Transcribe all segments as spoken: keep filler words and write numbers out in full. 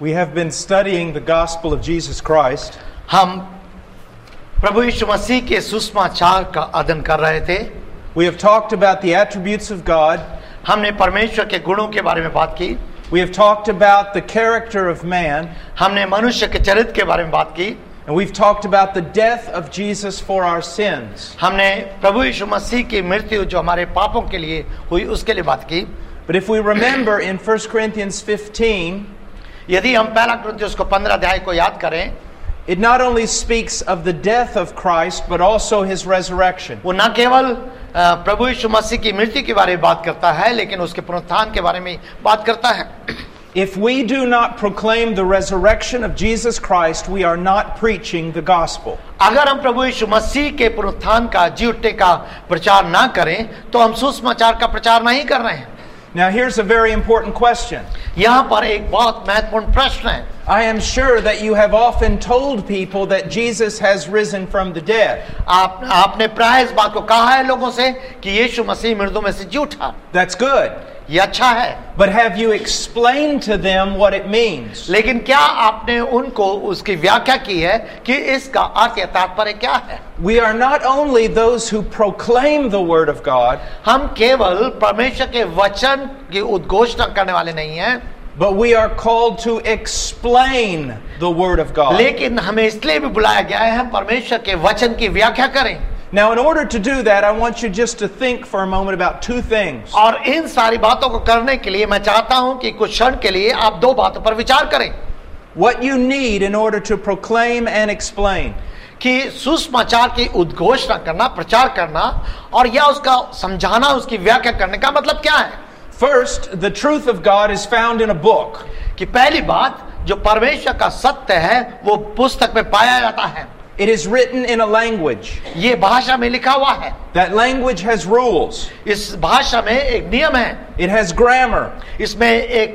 We have been studying the gospel of Jesus Christ. हम प्रभु यीशु मसीह के सुसमाचार का अध्ययन कर रहे थे. We have talked about the attributes of God. हमने परमेश्वर के गुणों के बारे में बात की. We have talked about the character of man. हमने मनुष्य के चरित्र के बारे में बात की. And we've talked about the death of Jesus for our sins. हमने प्रभु यीशु मसीह की मृत्यु जो हमारे पापों के लिए हुई उसके लिए बात की. But if we remember in First Corinthians fifteen, यदि हम पहला कुरिन्थियों को पंद्रह अध्याय को याद करें, it not only speaks of the death of Christ but also his resurrection. वो न केवल प्रभु यीशु मसीह की मृत्यु के बारे में बात करता है लेकिन उसके पुनरुत्थान के बारे में बात करता है. If we do not proclaim the resurrection of Jesus Christ, we are not preaching the gospel. अगर हम प्रभु यीशु मसीह के पुनरुत्थान का जी उठने का प्रचार ना करें तो हम सुसमाचार का प्रचार नहीं कर रहे हैं. Now here's a very important question. यहाँ पर एक बहुत महत्वपूर्ण प्रश्न है. I am sure that you have often told people that Jesus has risen from the dead. आप आपने प्राय इस बात को कहा है लोगों से कि यीशु मसीह मृतों में से जी उठा. That's good. ये अच्छा है. But have you explained to them what it means? लेकिन क्या आपने उनको उसकी व्याख्या की है कि इसका अर्थ या तात्पर्य क्या है? We are not only those who proclaim the word of God, हम केवल परमेश्वर के वचन की उद्घोषणा करने वाले नहीं हैं, but we are called to explain the word of God. लेकिन हमें इसलिए भी बुलाया गया है हम परमेश्वर के वचन की व्याख्या करें. Now in order to do that, I want you just to think for a moment about two things. और इन सारी बातों को करने के लिए मैं चाहता हूं कि कुछ क्षण के लिए आप दो बातों पर विचार करें. What you need in order to proclaim and explain. कि सुसमाचार की उद्घोषणा करना, प्रचार करना और या उसका समझाना, उसकी व्याख्या करने का मतलब क्या है? First, the truth of God is found in a book. कि पहली बात जो परमेश्वर का सत्य है वो पुस्तक में पाया जाता है. It is written in a language. ये भाषा में लिखा हुआ है. That language has rules. इस भाषा में एक नियम है. It has grammar. इसमें एक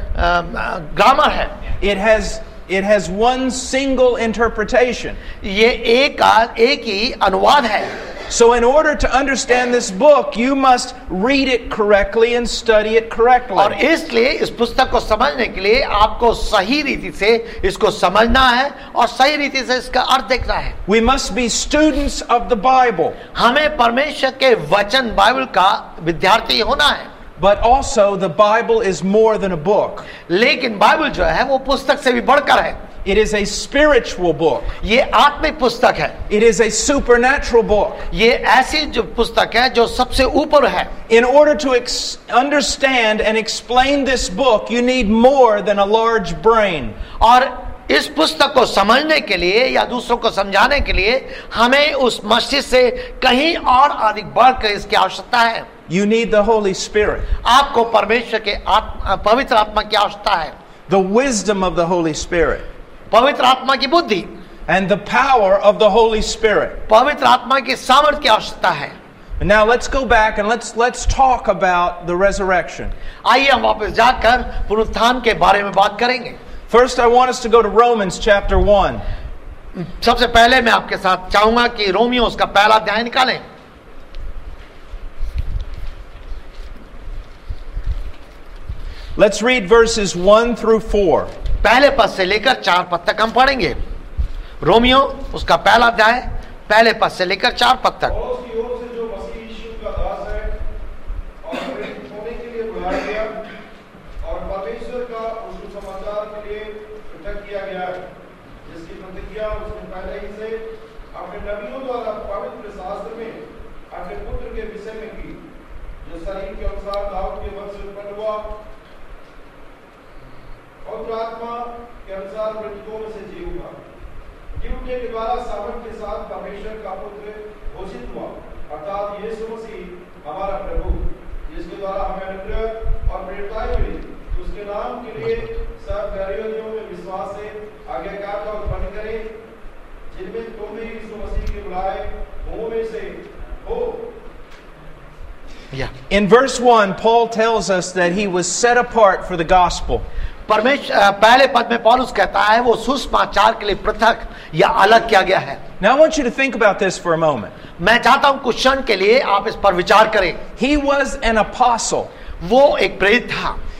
ग्रामर है. It has it has one single interpretation. ये एक एक ही अनुवाद है. So in order to understand this book, you must read it correctly and study it correctly. और इसलिए इस पुस्तक को समझने के लिए आपको सही रीति से इसको समझना है और सही रीति से इसका अर्थ देखना है. We must be students of the Bible. हमें परमेश्वर के वचन बाइबल का विद्यार्थी होना है. But also the Bible is more than a book. लेकिन बाइबल जो है वो पुस्तक से भी बढ़कर है. It is a spiritual book. ये आत्मिक पुस्तक है. It is a supernatural book. ये ऐसी जो पुस्तक है जो सबसे ऊपर है. In order to ex- understand and explain this book, you need more than a large brain. और इस पुस्तक को समझने के लिए या दूसरों को समझाने के लिए हमें उस मस्तिष्क से कहीं और अधिक बढ़कर इसकी आवश्यकता है. You need the Holy Spirit. आपको परमेश्वर के आत्मा, पवित्र आत्मा की आवश्यकता है. The wisdom of the Holy Spirit. पवित्र आत्मा की बुद्धि. And the power of the Holy Spirit. पवित्र आत्मा की सामर्थ्य की आवश्यकता है. Now let's go back and let's let's talk about the resurrection. आइए हम वापस जाकर पुनरुत्थान के बारे में बात करेंगे. First, I want us to go to Romans chapter one. सबसे पहले मैं आपके साथ चाहूंगा कि रोमियो उसका पहला अध्याय निकालें. Let's read verses one through four. पहले पद से लेकर चार पद तक हम पढ़ेंगे. रोमियो उसका पहला अध्याय पहले पद से लेकर चार पद तक. आत्मा के अनुसार मृतकों में से जी उठा, जी उठने के द्वारा सामर्थ के साथ परमेश्वर का पुत्र घोषित हुआ, अर्थात यीशु मसीह हमारा प्रभु, जिसके द्वारा हमें अनुग्रह और प्रेरिताएं मिली. उसके नाम के लिए सब धर्मियों में विश्वास से आज्ञाकार का उत्पन्न करें, जिनमें तुम भी यीशु मसीह के बुलाए मुंह में से हो. Yeah. In verse one, Paul tells us that he was set apart for the gospel. परमेश्वर पहले पद में पौलुस कहता है वो सुसमाचार के लिए पृथक या अलग किया गया है. Now I want you to think about this for a moment. मैं चाहता हूं कुछ क्षण के लिए आप इस पर विचार करें. He was an apostle. वो एक प्रेरित था.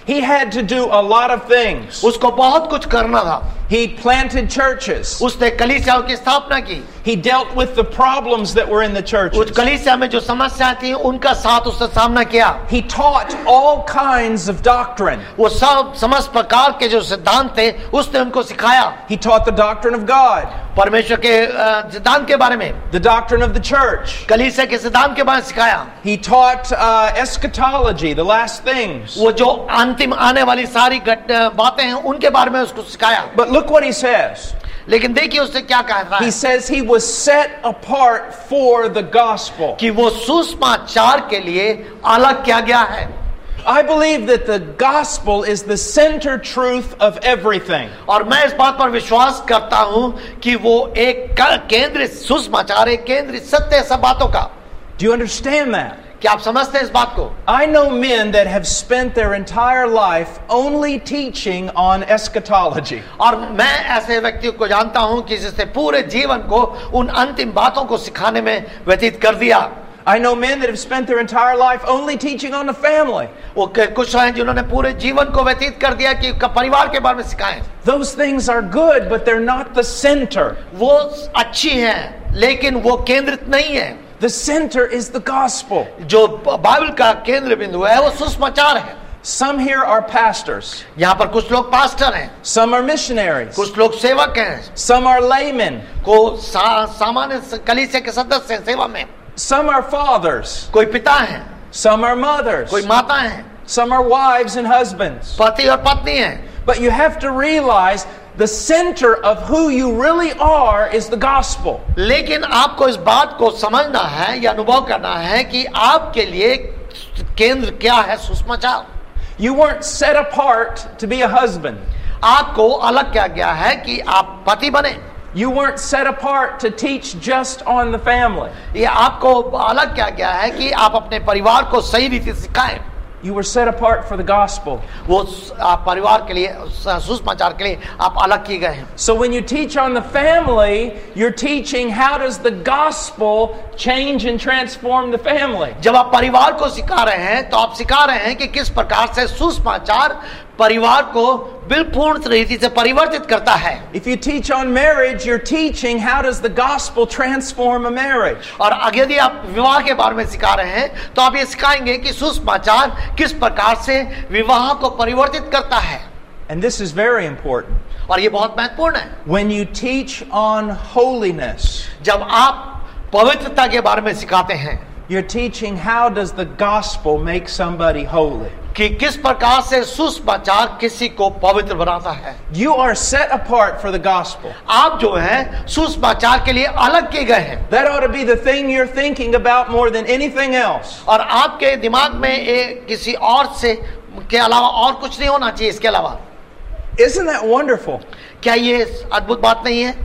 He had to do a lot of things. उसको बहुत कुछ करना था. He planted churches. उसने कलीसियाओं की स्थापना की. He dealt with the problems that were in the उस churches. कलीसिया में जो समस्याएं थी उनका साथ उसने सामना किया. He taught all kinds of doctrine. वो सब समस्त प्रकार के जो सिद्धांत थे उसने उनको सिखाया. He taught the doctrine of God, परमेश्वर के अ, सिद्धांत के बारे में, the doctrine of the church. कलीसिया के सिद्धांत के बारे में सिखाया. He taught uh, eschatology, the last things. वो जो अंतिम आने वाली सारी घट बातें हैं उनके बारे में उसको सिखाया. But look what he says. लेकिन देखिए उसने क्या कहा He था says he was set apart for the gospel. कि वो सुसमाचार के लिए अलग किया गया है. I believe that the gospel is the center truth of everything. और मैं इस बात पर विश्वास करता हूं कि वो एक केंद्रित सुसमाचार, एक केंद्रित सत्य है सब बातों का. Do you understand that? क्या आप समझते हैं इस बात को? I know men that have spent their entire life only teaching on eschatology. और मैं ऐसे व्यक्तियों को जानता हूं कि जिसने पूरे जीवन को उन अंतिम बातों को सिखाने में व्यतीत कर दिया. I know men that have spent their entire life only teaching on the family. वो कुछ हैं जिन्होंने पूरे जीवन को व्यतीत कर दिया कि परिवार के बारे में सिखाएं. Those things are good, but they're not the center. वो अच्छी हैं लेकिन वो केंद्रित नहीं है. The center is the gospel. जो बाइबल का केंद्र बिंदु है वो सुसमाचार है. Some here are pastors. यहाँ पर कुछ लोग पास्टर हैं, Some are missionaries. कुछ लोग सेवक हैं, Some are laymen. को सा, सामान्य कलीसिया के सदस्य हैं सेवा में. Some are fathers. कोई पिता हैं, Some are mothers. कोई माता हैं, Some are wives and husbands. पति और पत्नी हैं. But you have to realize the center of who you really are is the gospel. लेकिन आपको इस बात को समझना है या अनुभव करना है कि आपके लिए केंद्र क्या है सुसमाचार. You weren't set apart to be a husband. आपको अलग किया गया है कि आप पति बने. You weren't set apart to teach just on the family. ये आपको अलग किया गया है कि आप अपने परिवार को सही रीति से सिखाएं. You were set apart for the gospel. वो आप परिवार के लिए सुसमाचार के लिए आप अलग किए गए हैं. So when you teach on the family, you're teaching how does the gospel change and transform the family. जब आप परिवार को सिखा रहे हैं तो आप सिखा रहे हैं कि किस प्रकार से सुसमाचार परिवार को बिल्कुल रीति से परिवर्तित करता है. If you teach on marriage, you're teaching how does the gospel transform a marriage. और यदि आप विवाह के बारे में सिखा रहे हैं तो आप ये सिखाएंगे कि सुसमाचार किस प्रकार से विवाह को परिवर्तित करता है. And this is very important. और ये बहुत महत्वपूर्ण है. When you teach on holiness, जब आप पवित्रता के बारे में सिखाते हैं, you're teaching how does the gospel make somebody holy. कि किस प्रकार से सुसमाचार किसी को पवित्र बनाता है. You are set apart for the gospel. आप जो है सुसमाचार के लिए अलग किए गए हैं. That ought to be the thing you're thinking about more than anything else. और आपके दिमाग में ये किसी और से के अलावा और कुछ नहीं होना चाहिए इसके अलावा. Isn't that wonderful? क्या ये अद्भुत बात नहीं है?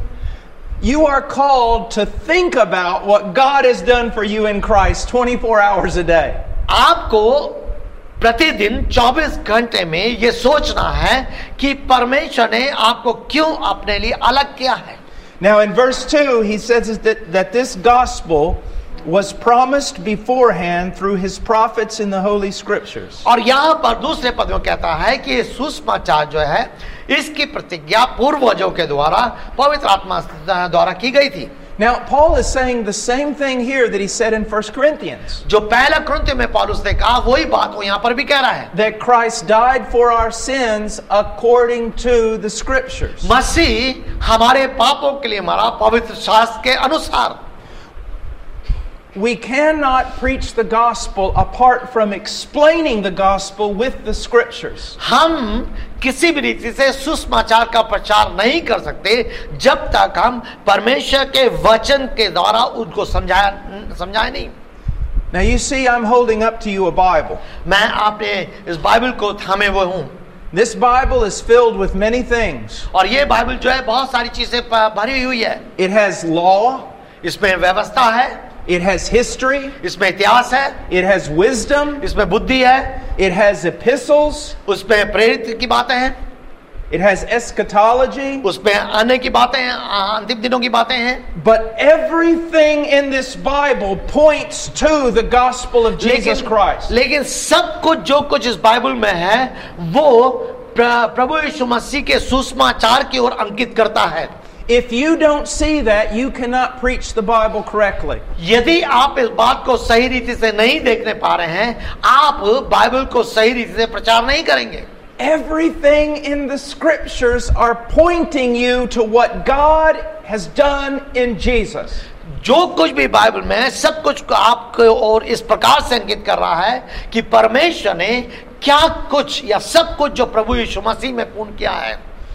You are called to think about what God has done for you in Christ twenty-four hours a day. आपको प्रतिदिन चौबीस घंटे में ये सोचना है कि परमेश्वर ने आपको क्यों अपने लिए अलग किया है. Now in verse two he says that, that this gospel was promised beforehand through his prophets in the holy scriptures. और यहाँ पर दूसरे पद में कहता है कि सुसमाचार जो है इसकी प्रतिज्ञा पूर्वजों के द्वारा पवित्र आत्मा द्वारा की गई थी. Now Paul is saying the same thing here that he said in First Corinthians. जो पहला कुरिन्थियों में पौलुस ने कहा वही बात वो यहाँ पर भी कह रहा है. That Christ died for our sins according to the scriptures. मसीह हमारे पापों के लिए मरा पवित्र शास्त्र के अनुसार. We cannot preach the gospel apart from explaining the gospel with the scriptures. हम किसी भी रीति से सुसमाचार का प्रचार नहीं कर सकते जब तक हम परमेश्वर के वचन के द्वारा उनको समझाया समझाए नहीं. Now you see I'm holding up to you a Bible. मैं आपने इस बाइबल को थामे हुए हूँ. This Bible is filled with many things. और ये बाइबल जो है बहुत सारी चीजें भरी हुई है. It has law. इसमें व्यवस्था है. It has history. इसमें इतिहास है. It has wisdom. इसमें बुद्धि है. It has epistles. उसमें प्रेरित की बातें हैं. It has eschatology. उसमें आने की बातें हैं, अंतिम दिनों की बातें हैं. But everything in this Bible points to the gospel of Jesus Christ. लेकिन सब कुछ जो कुछ इस बाइबल में है वो प्रभु यीशु मसीह के सुसमाचार की ओर अंकित करता है. If you don't see that, you cannot preach the Bible correctly. यदि आप इस बात को सही रीति से नहीं देखने पा रहे हैं, आप बाइबल को सही रीति से प्रचार नहीं करेंगे. Everything in the scriptures are pointing you to what God has done in Jesus. जो कुछ भी बाइबल में है सब कुछ आपको और इस प्रकार से अंकित कर रहा है कि परमेश्वर ने क्या कुछ या सब कुछ जो प्रभु यीशु मसीह में पूर्ण किया है.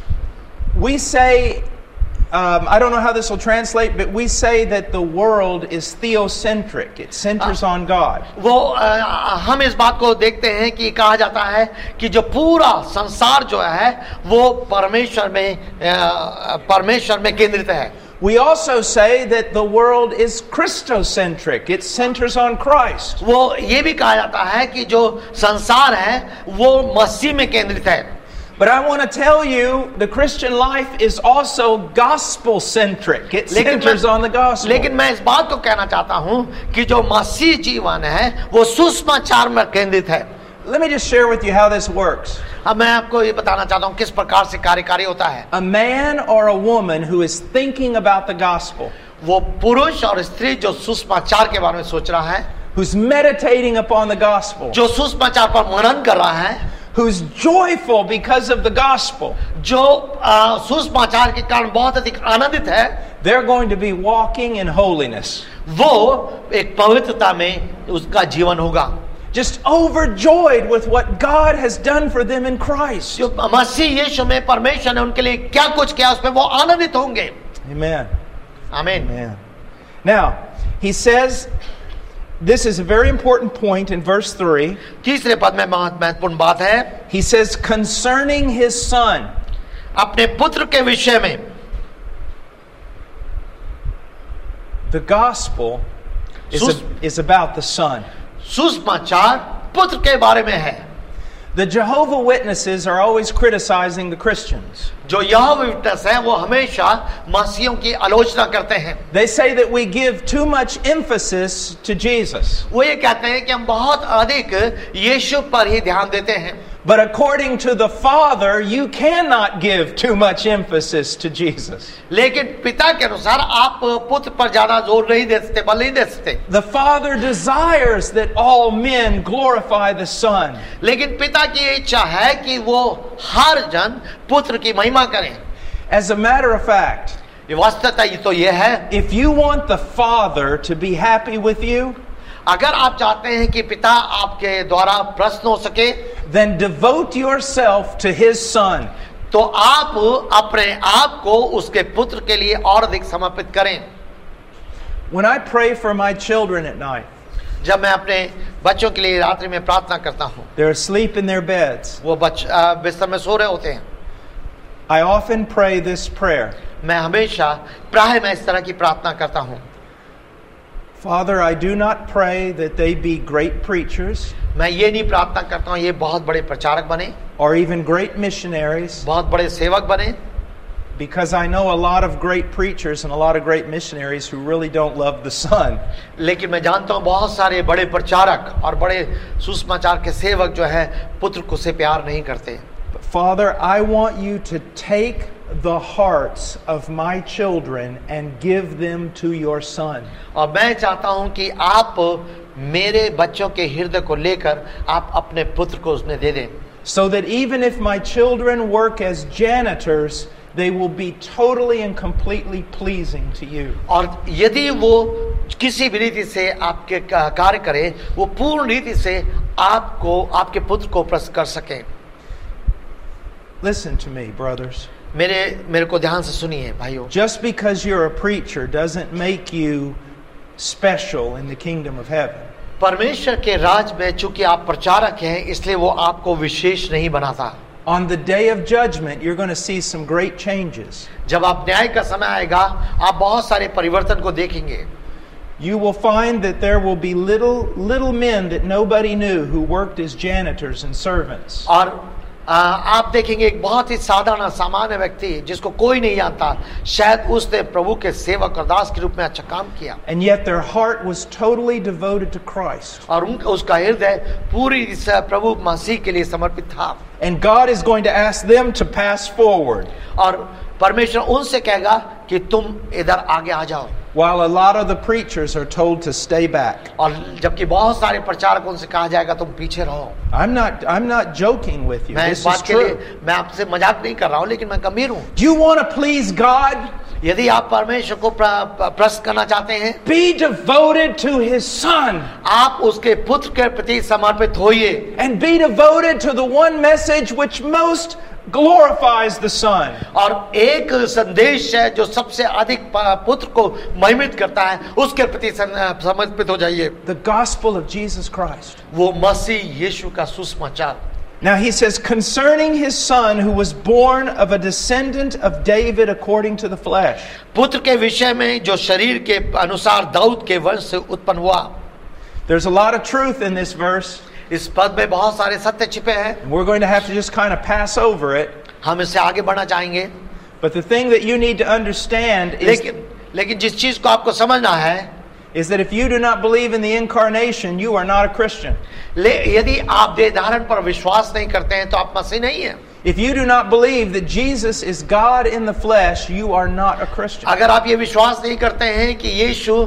We say, um, I don't know how this will translate, but we say that the world is theocentric. It centers on God. वो आ, हम इस बात को देखते हैं कि कहा जाता है कि जो पूरा संसार जो है वो परमेश्वर में परमेश्वर में केंद्रित है. We also say that the world is Christocentric. It centers on Christ. वो ये भी कहा जाता है कि जो संसार है वो मसीह में केंद्रित है. But I want to tell you, the Christian life is also gospel-centric. It centers on the gospel. लेकिन मैं इस बात को कहना चाहता हूँ कि जो मसीह जीवन है वो सुसमाचार में केंद्रित है. Let me just share with you how this works. अब मैं आपको ये बताना चाहता हूँ किस प्रकार से कार्यकारी होता है. A man or a woman who is thinking about the gospel, वो पुरुष और स्त्री जो सुसमाचार के बारे में सोच रहा है, who's meditating upon the gospel, जो सुसमाचार पर मनन कर रहा है, who's joyful because of the gospel, जो सुसमाचार के कारण बहुत अधिक आनंदित है, they're going to be walking in holiness. वो एक पवित्रता में उसका जीवन होगा. Just overjoyed with what God has done for them in Christ. जो मसीह यीशु में परमेश्वर ने उनके लिए क्या कुछ किया उसमें वो आनंदित होंगे. Amen. आमीन. Amen. Now, he says, this is a very important point in verse three. तीसरे पद में बहुत महत्वपूर्ण बात है. He says, concerning his son. अपने पुत्र के विषय में. The gospel is, a, is about the son. सुसमाचार पुत्र के बारे में है. The Jehovah Witnesses are always criticizing the Christians. जो यहोवा विटनेस है वो हमेशा मसीहियों की आलोचना करते हैं. They say that we give too much emphasis to Jesus. वो ये कहते हैं कि हम बहुत अधिक यीशु पर ही ध्यान देते हैं. But according to the Father, you cannot give too much emphasis to Jesus. लेकिन पिता के अनुसार आप पुत्र पर ज्यादा जोर नहीं दे सकते, बल नहीं दे सकते. The Father desires that all men glorify the Son. लेकिन पिता की इच्छा है कि वो हर जन पुत्र की महिमा करें. As a matter of fact, ये वास्तवता ये तो ये है. if you want the Father to be happy with you, अगर आप चाहते हैं कि पिता आपके द्वारा प्रसन्न हो सके, then devote yourself to his son. तो आप अपने आप को उसके पुत्र के लिए और अधिक समर्पित करें. When I pray for my children at night, जब मैं अपने बच्चों के लिए रात्रि में प्रार्थना करता हूँ, they're asleep in their beds. वो बच बिस्तर में सो रहे होते हैं. I often pray this prayer. मैं हमेशा प्राय मैं इस तरह की प्रार्थना करता हूँ. Father, I do not pray that they be great preachers. मैं ये नहीं प्रार्थना करता हूँ ये बहुत बड़े प्रचारक बने, or even great missionaries, बहुत बड़े सेवक बने, because I know a lot of great preachers and a lot of great missionaries who really don't love the Son. लेकिन मैं जानता हूँ बहुत सारे बड़े प्रचारक और बड़े सुसमाचार के सेवक जो है पुत्र को से प्यार नहीं करते. But Father, I want you to take the hearts of my children and give them to your Son. और मैं चाहता हूँ कि आप मेरे बच्चों के हृदय को लेकर आप अपने पुत्र को उसमें दे दें. So that even if my children work as janitors, they will be totally and completely pleasing to you. और यदि वो किसी भी रीति से आपके कार्य करें, वो पूर्ण रीति से आपको आपके पुत्र को प्रसन्न कर सकें. Listen to me, brothers. मेरे मेरे को ध्यान से सुनिए भाइयों. Just because you're a preacher doesn't make you special in the kingdom of heaven. परमेश्वर के राज में चूंकि आप प्रचारक हैं इसलिए वो आपको विशेष नहीं बनाता. On the day of judgment, you're going to see some great changes. जब आप न्याय का समय आएगा आप बहुत सारे परिवर्तन को देखेंगे. You will find that there will be little little men that nobody knew who worked as janitors and servants. और आ, आप देखेंगे एक बहुत ही साधारण सामान्य व्यक्ति जिसको कोई नहीं जानता, शायद उसने प्रभु के सेवक और दास के रूप में अच्छा काम किया, and yet their heart was totally devoted to Christ. और उनका उसका हृदय पूरी इस प्रभु मसीह के लिए समर्पित था. And God is going to ask them to pass forward, और परमेश्वर उनसे कहेगा कि तुम इधर आगे आ जाओ, while a lot of the preachers are told to stay back. और जबकि बहुत सारे प्रचारकों उनसे कहा जाएगा तुम पीछे रहो. I'm not I'm not joking with you. मैं This इस is बात के true. लिए मैं आपसे मजाक नहीं कर रहा हूँ, लेकिन मैं गंभीर हूँ. Do you want to please God? यदि आप परमेश्वर को प्र- प्रसन्न करना चाहते हैं, Be devoted to his son आप उसके पुत्र के प्रति समर्पित होइए, and be devoted to the one message which most glorifies the son. और एक संदेश है जो सबसे अधिक प- पुत्र को महिमित करता है, उसके प्रति सम- समर्पित हो जाइए. The gospel of Jesus Christ. वो मसीह यीशु का सुसमाचार. Now he says, concerning his son who was born of a descendant of David according to the flesh. पुत्र के विषय में जो शरीर के अनुसार दाऊद के वंश से उत्पन्न हुआ. There's a lot of truth in this verse. इस पद में बहुत सारे सत्य छिपे हैं. We're going to have to just kind of pass over it. हम इससे आगे बढ़ना चाहेंगे, But the thing that you need to understand is, लेकिन लेकिन जिस चीज को आपको समझना है, is that if you do not believe in the incarnation, you are not a Christian. ले यदि आप देह धारण पर विश्वास नहीं करते हैं तो आप मसीह नहीं हैं. If you do not believe that Jesus is God in the flesh, you are not a Christian. अगर आप ये विश्वास नहीं करते हैं कि यीशु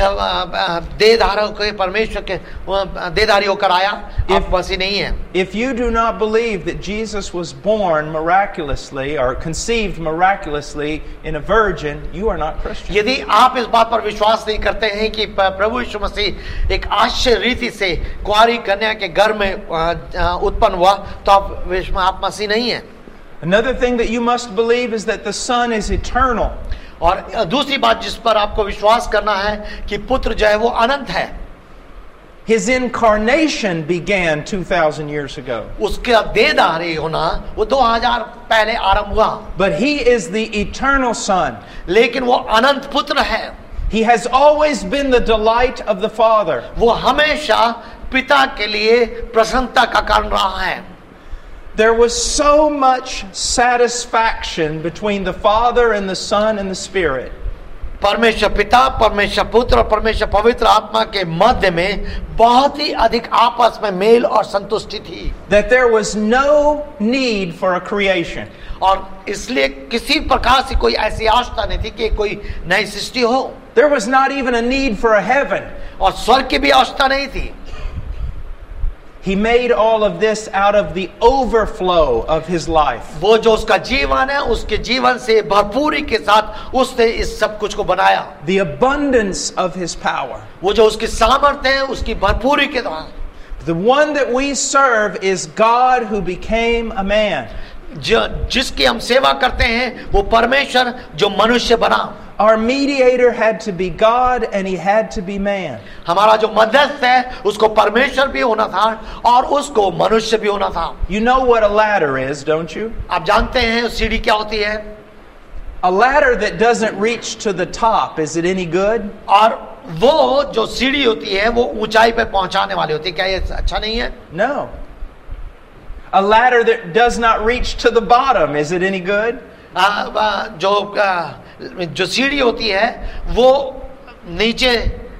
देह धारण के परमेश्वर के देहधारी होकर आया, आप मसीह नहीं हैं. If you do not believe that Jesus was born miraculously or conceived miraculously in a virgin, you are not Christian. यदि आप इस बात पर विश्वास नहीं करते हैं कि प्रभु यीशु मसीह एक आश्चर्य रीति से कुंवारी कन्या के घर में उत्पन्न हुआ, तो आप विश्व आप मसीह नहीं हैं. Another thing that you must believe is that the Son is eternal. और दूसरी बात जिस पर आपको विश्वास करना है कि पुत्र जो है वो अनंत है. His incarnation began two thousand years ago. उसका देहधारी होना वो दो हज़ार पहले आरंभ हुआ. But he is the eternal Son. लेकिन वो अनंत पुत्र है. He has always been the delight of the Father. वो हमेशा पिता के लिए प्रसन्नता का कारण रहा है. There was so much satisfaction between the Father and the Son and the Spirit. परमेश्वर पिता, परमेश्वर पुत्र और परमेश्वर पवित्र आत्मा के मध्य में बहुत ही अधिक आपस में मेल और संतुष्टि थी. That there was no need for a creation. और इसलिए किसी प्रकार से कोई ऐसी आवश्यकता नहीं थी कि कोई नई सृष्टि हो. There was not even a need for a heaven. और स्वर्ग की भी आवश्यकता नहीं थी. He made all of this out of the overflow of his life. वो जो उसका जीवन है, उसके जीवन से भरपूरी के साथ उसने इस सब कुछ को बनाया. The abundance of his power. वो जो उसकी सामर्थ्य है, उसकी भरपूरी के द्वारा. The one that we serve is God who became a man. जो जिसकी हम सेवा करते हैं वो परमेश्वर जो मनुष्य बना. Our mediator had to be God and he had to be man. हमारा जो मध्यस्थ है उसको परमेश्वर भी होना था और उसको मनुष्य भी होना था. You know what a ladder is, don't you? आप जानते हैं सीढ़ी क्या होती है? A ladder that doesn't reach to the top, is it any good? और वो जो सीढ़ी होती है वो ऊंचाई पे पहुंचाने वाली होती है. क्या ये अच्छा नहीं है? No. A ladder that does not reach to the bottom, is it any good? आ, आ, जो आ, जो सीढ़ी होती है वो नीचे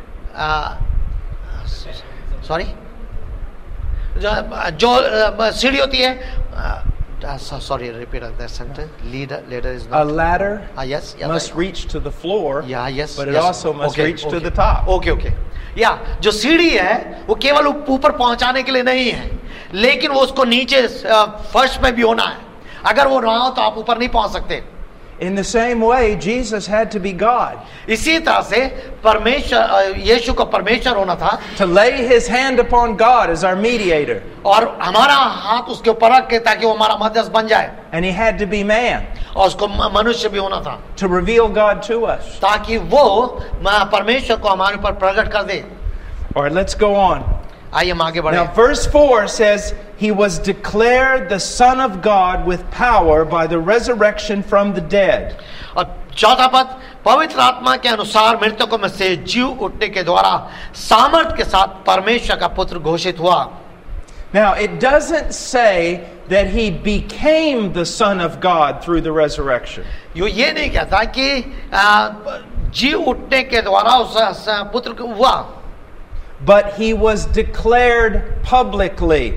सॉरी जो जो सीढ़ी होती है sorry repeat that sentence leader leader is A ladder yes must reach to the floor, yeah yes but it also must reach to the top. Okay okay या जो सीढ़ी है वो केवल ऊपर पहुंचाने के लिए नहीं है, लेकिन वो उसको नीचे फर्श में भी होना है. अगर वो ना हो तो आप ऊपर नहीं पहुंच सकते. In the same way, Jesus had to be God. इसी तरह से परमेश्वर यीशु को परमेश्वर होना था. To lay his hand upon God as our mediator. और हमारा हाथ उसके ऊपर रख के ताकि वो हमारा मध्यस्थ बन जाए. And he had to be man. और उसको मनुष्य भी होना था. To reveal God to us. ताकि वो परमेश्वर को हमारे ऊपर प्रकट कर दे. All right, let's go on. आइए हम आगे बढ़े. Now, verse four says, he was declared the Son of God with power by the resurrection from the dead. और चौथा पद, पवित्र आत्मा के अनुसार मृतकों में से जीव उठने के द्वारा सामर्थ के साथ परमेश्वर का पुत्र घोषित हुआ. Now, it doesn't say that he became the Son of God through the resurrection. यो ये नहीं कहता कि आ, जी उठने के द्वारा उस पुत्र को हुआ, But he was declared publicly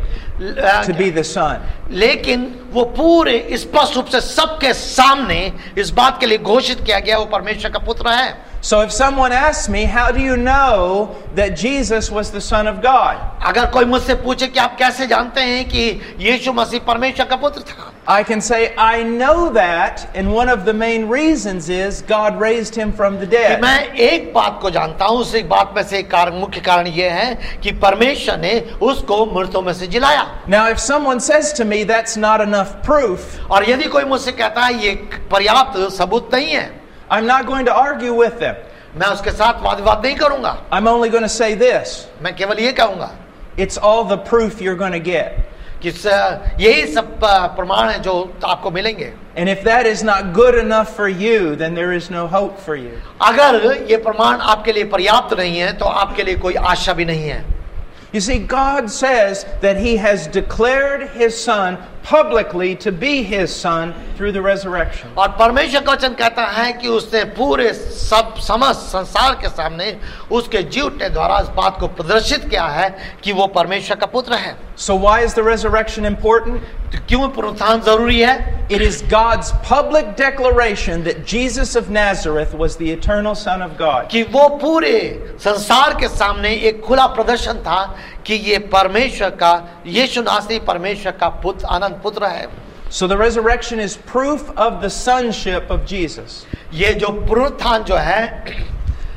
to be the Son. लेकिन वो पूरे स्पष्ट रूप से सबके सामने इस बात के लिए घोषित किया गया वो परमेश्वर का पुत्र है. So if someone asks me, how do you know that Jesus was the Son of God? अगर कोई मुझसे पूछे कि आप कैसे जानते हैं कि यीशु मसीह परमेश्वर का पुत्र था, I can say I know that, and one of the main reasons is God raised him from the कि dead. मैं एक बात को जानता हूं. उस एक बात में से एक कारण, मुख्य कारण यह है कि परमेश्वर ने उसको मृतों में से जिलाया. Now if someone says to me that's not enough proof, और यदि कोई मुझसे कहता है ये पर्याप्त सबूत नहीं है, I'm not going to argue with them. मैं उसके साथ वाद विवाद नहीं करूंगा. I'm only going to say this. मैं केवल ये कहूंगा It's all the proof you're going to get. कि यही सब प्रमाण है जो आपको मिलेंगे. And if that is not good enough for you, then there is no hope for you. अगर ये प्रमाण आपके लिए पर्याप्त नहीं है तो आपके लिए कोई आशा भी नहीं है. You see, God says that he has declared his Son publicly to be his Son through the resurrection. और परमेश्वर का वचन कहता है कि उसने पूरे सब समस्त संसार के सामने उसके जी उठने द्वारा इस बात को प्रदर्शित किया है कि वो परमेश्वर का पुत्र है. So why is the resurrection important? तो क्यों पुनरुत्थान जरूरी है? It is God's public declaration that Jesus of Nazareth was the eternal Son of God. कि वो पूरे संसार के सामने एक खुला प्रदर्शन था कि ये परमेश्वर का, यीशु नासरी परमेश्वर का पुत्र, अनंत पुत्र है. So the resurrection is proof of the sonship of Jesus. ये जो पुनरुत्थान जो है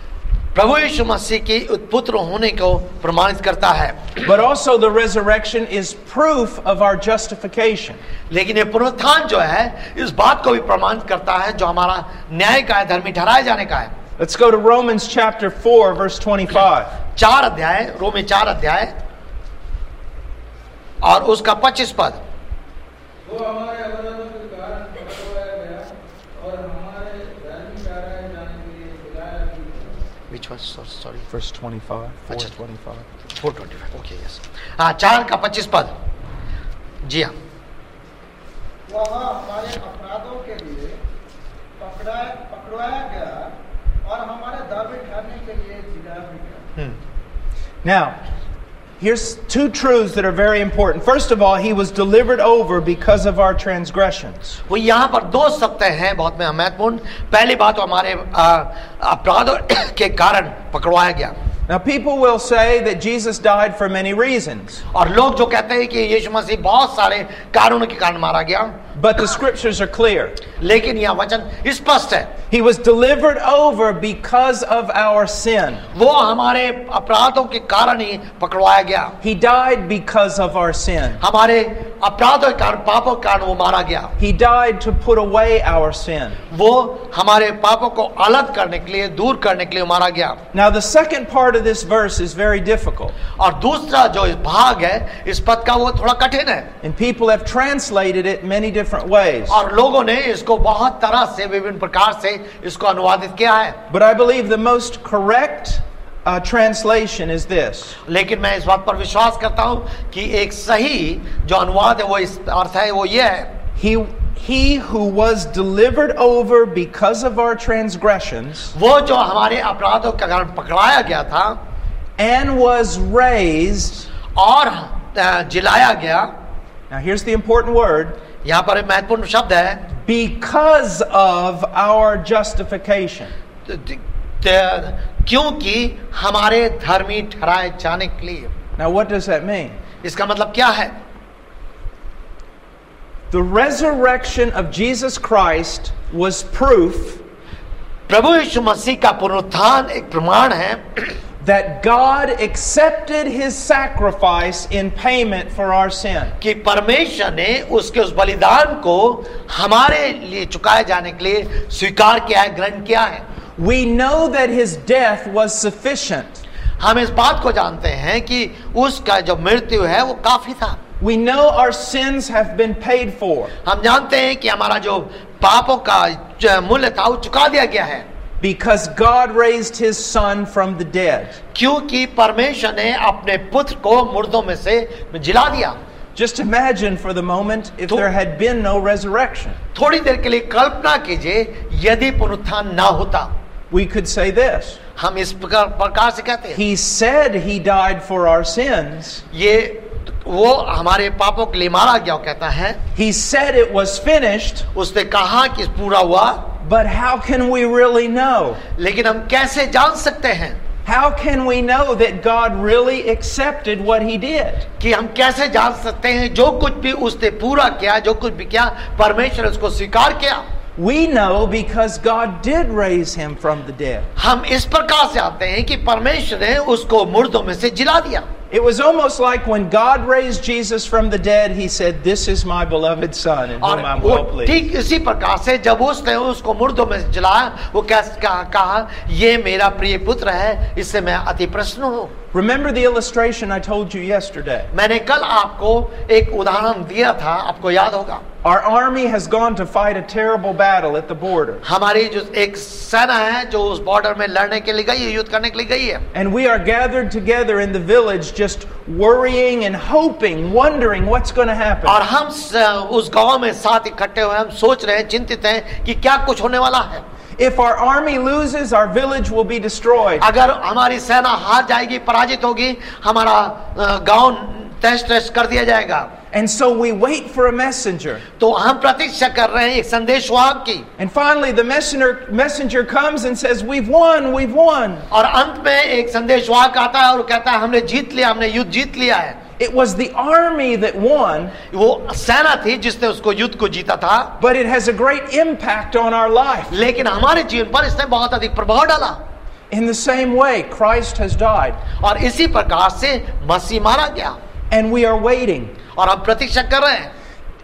प्रभु यीशु मसीह के पुत्र होने को प्रमाणित करता है. But also the resurrection is proof of our justification. लेकिन ये पुनरुत्थान जो है इस बात को भी प्रमाणित करता है जो हमारा न्याय का है, धर्मी ठहराए जाने का है. Let's go to Romans chapter four, verse twenty-five. चार अध्याय, रोमी चार अध्याय और उसका पच्चीस पद. वो हमारे अपराधों के कारण पकड़वाया गया और हमारे धर्मी ठहराए जाने के लिए बुलाया भी. Which was sorry Verse twenty-five. four अच्छा. twenty-five. four twenty-five. Okay, yes. हाँ, चार का पच्चीस पद. जी हाँ. वहाँ हमारे अपराधों के लिए पकड़ा पकड़वाया गया और हमारे धर्मी ठहरने के लिए जिलाया भी गया. Now, here's two truths that are very important. First of all, he was delivered over because of our transgressions. वो यहाँ पर दो सत्य हैं बहुत में महत्वपूर्ण. पहली बात हमारे अपराधों के कारण पकड़वाया गया. Now, people will say that Jesus died for many reasons. और लोग जो कहते हैं कि यीशु मसीह बहुत सारे कारणों के कारण मारा गया. But the scriptures are clear. लेकिन यह वचन स्पष्ट है. He was delivered over because of our sin. वो हमारे अपराधों के कारण ही पकड़वाया गया. He died because of our sin. हमारे अपराधों के कारण, पापों के कारण वो मारा गया. He died to put away our sin. वो हमारे पापों को अलग करने के लिए, दूर करने के लिए मारा गया. Now, the second part of this verse is very difficult. और दूसरा जो भाग है इस पद का वो थोड़ा कठिन है. And people have translated it many different ways. और लोगों ने इसको बहुत तरह से, विभिन्न प्रकार से इसको अनुवादित किया है. But I believe the most correct uh, translation is this. लेकिन मैं इस बात पर विश्वास करता हूं कि एक सही जो अनुवाद है वो इस अर्थ है वो ये है. He he who was delivered over because of our transgressions वो जो हमारे अपराधों के कारण पकड़ाया गया था and was raised. और जिलाया गया. Now here's the important word. यहाँ पर एक महत्वपूर्ण शब्द है. Because of our justification. क्योंकि हमारे धर्मी ठहराए जाने के लिए. Now what does that mean? इसका मतलब क्या है? The resurrection of Jesus Christ was proof प्रभु यीशु मसीह का पुनरुत्थान एक प्रमाण है that God accepted his sacrifice in payment for our sin. कि परमेश्वर ने उसके उस बलिदान को हमारे लिए चुकाए जाने के लिए स्वीकार किया है, ग्रहण किया है. We know that his death was sufficient. हम इस बात को जानते हैं कि उसका जो मृत्यु है वो काफी था. We know our sins have been paid for. हम जानते हैं कि हमारा जो पापों का मूल्य था वो चुका दिया गया है. Because God raised his son from the dead. क्योंकि परमेश्वर ने अपने पुत्र को मुर्दों में से जिला दिया. Just imagine for the moment if there had been no resurrection. थोड़ी देर के लिए कल्पना कीजिए यदि पुनरुत्थान ना होता. We could say this. हम इस प्रकार प्रकार से कहते हैं. He said he died for our sins. ये वो हमारे पापों के लिए मारा गया कहता है. He said it was finished. उसने कहा कि पूरा हुआ. But how can we really know? लेकिन हम कैसे जान सकते हैं? How can we know that God really accepted what he did? कि हम कैसे जान सकते हैं जो कुछ भी उसने पूरा किया, जो कुछ भी किया, परमेश्वर उसको स्वीकार किया. We know because God did raise him from the dead. हम इस प्रकार से जानते हैं कि परमेश्वर ने उसको मुर्दों में से जिला दिया. It was almost like when God raised Jesus from the dead, he said, "This is my beloved son in whom I'm well pleased." ठीक इसी प्रकार से जब उसने उसको मुर्दों में से जिलाया, वो कैसे कहा, कहा ये मेरा प्रिय पुत्र है, इससे मैं अति प्रसन्न हूँ. Remember the illustration I told you yesterday. मैंने कल आपको एक उदाहरण दिया था, आपको याद होगा. Our army has gone to fight a terrible battle at the border. हमारी जो एक सेना है जो उस बॉर्डर में लड़ने के लिए गई है, युद्ध करने के लिए गई है. And we are gathered together in the village just worrying and hoping, wondering what's going to happen. और हम उस गांव में साथ इकट्ठे हुए हम सोच रहे हैं, चिंतित हैं कि क्या कुछ होने वाला है. If our army loses, our village will be destroyed. अगर हमारी सेना हार जाएगी, पराजित होगी, हमारा गांव तहस नहस कर दिया जाएगा. And so we wait for a messenger. तो हम प्रतीक्षा कर रहे हैं एक संदेशवाहक की. And finally the messenger messenger comes and says, "We've won, we've won." और अंत में एक संदेशवाहक आता है और कहता है हमने जीत लिया, हमने युद्ध जीत लिया है. It was the army that won. वो सेना थी जिसने उसको युद्ध को जीता था. But it has a great impact on our life. लेकिन हमारे जीवन पर इसने बहुत अधिक प्रभाव डाला. In the same way, Christ has died. और इसी प्रकार से मसीह मारा गया. And we are waiting. और हम प्रतीक्षा कर रहे हैं.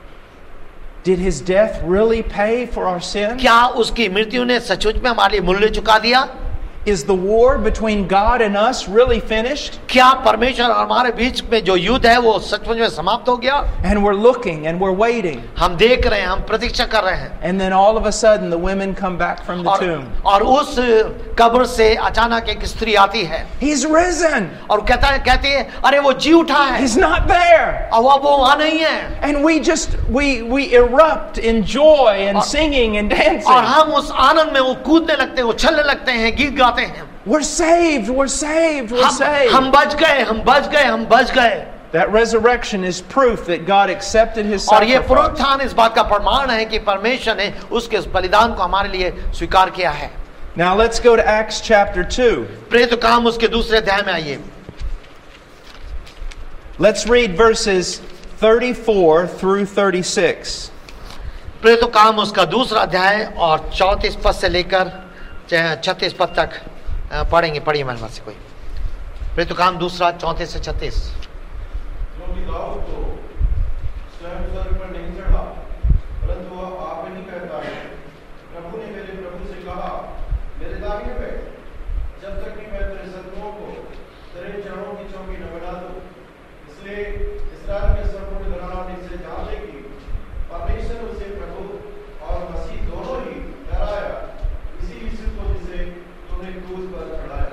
Did his death really pay for our sin? क्या उसकी मृत्यु ने सचमुच में हमारे लिए मूल्य चुका दिया? Is the war between God and us really finished? क्या परमेश्वर और हमारे बीच में जो युद्ध है वो सचमुच में समाप्त हो गया? And we're looking and we're waiting. हम देख रहे हैं, हम प्रतीक्षा कर रहे हैं. And then all of a sudden the women come back from the और, tomb. और उस कब्र से अचानक एक स्त्री आती है. He's risen. और कहता है कहती है अरे वो जी उठा है. He's not there. और वो वो वहां नहीं है. And we just we we erupt in joy and और, singing and dancing. और हम उस आनंद में वो कूदने लगते हैं, उछलने लगते हैं, गीत गाते हैं. We're saved, we're saved, we're हम, saved. हम बच गए, हम बच गए, हम बच गए. That resurrection is proof that God accepted his और ये sacrifice. पुनरुत्थान इस बात का प्रमाण है कि परमेश्वर ने उसके उस बलिदान को हमारे लिए स्वीकार किया है. Now let's go to Acts chapter two. प्रेरित काम उसके दूसरे अध्याय में आइए. Let's read verses thirty-four through thirty-six. प्रेरित काम उसका दूसरा अध्याय और चौंतीस पद से लेकर छत्तीस पद तक पढ़ेंगे. पढ़िए मेरे से कोई. प्रेरित काम दूसरा चौंतीस से छत्तीस. क्योंकि दाऊद तो स्वयं स्वर्ग पर नहीं चढ़ा, परंतु वह आप ही कहता है, प्रभु ने मेरे प्रभु से कहा, मेरे दाहिने बैठ, जब तक कि मैं तेरे शत्रुओं को तेरे चरणों की चौकी न बना दूं. इसलिए इस्राएल के संपूर्ण घराने से जान ले कि परमेश्वर उसे प्रभु और मसीह दोनों ही ठहराया, इसी यीशु को जिसे तुमने क्रूस पर चढ़ाया.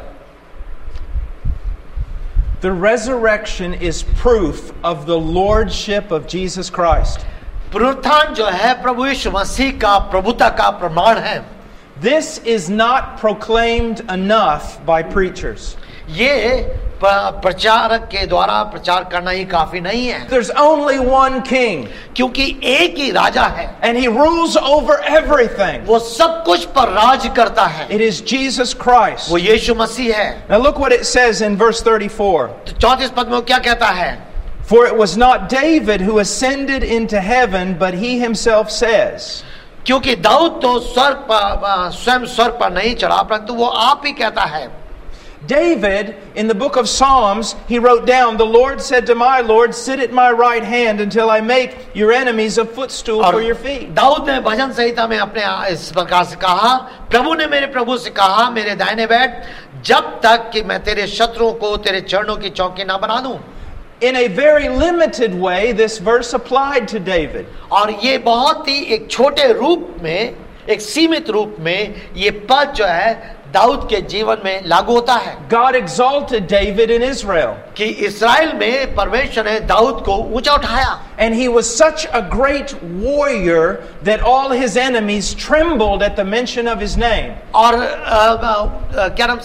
The resurrection is proof of the lordship of Jesus Christ. पुनरुत्थान जो है प्रभु यीशु मसीह का प्रभुता का प्रमाण है. This is not proclaimed enough by preachers. ये प्रचारक के द्वारा प्रचार करना ही काफी नहीं है. There's only one king. क्योंकि एक ही राजा है. And he rules over everything. वो सब कुछ पर राज करता है. It is Jesus Christ. वो यीशु मसीह है. Now look what it says in verse thirty-four. तो चौंतीस पद में वो क्या कहता है? For it was not David who ascended into heaven, but he himself says. क्योंकि दाऊद तो स्वर्ग पर स्वयं स्वर्ग पर नहीं चढ़ा, परंतु वो आप ही कहता है. David, in the book of Psalms, he wrote down, "The Lord said to my Lord, sit at my right hand until I make your enemies a footstool for your feet." Dawood ने भजन संहिता में अपने इस प्रकार से कहा, प्रभु ने मेरे प्रभु से कहा, मेरे दाहिने बैठ, जब तक कि मैं तेरे शत्रुओं को तेरे चरणों की चौकी ना बना दूं. In a very limited way, this verse applied to David. और ये बहुत ही एक छोटे रूप में एक सीमित रूप में ये पद जो है दाऊद के जीवन में लागू होता है। God exalted David in Israel. कि इस्राएल में परमेश्वर ने दाऊद को ऊंचा उठाया। And he was such a great warrior that all his enemies trembled at the mention of his name. और आ, आ, क्या नाम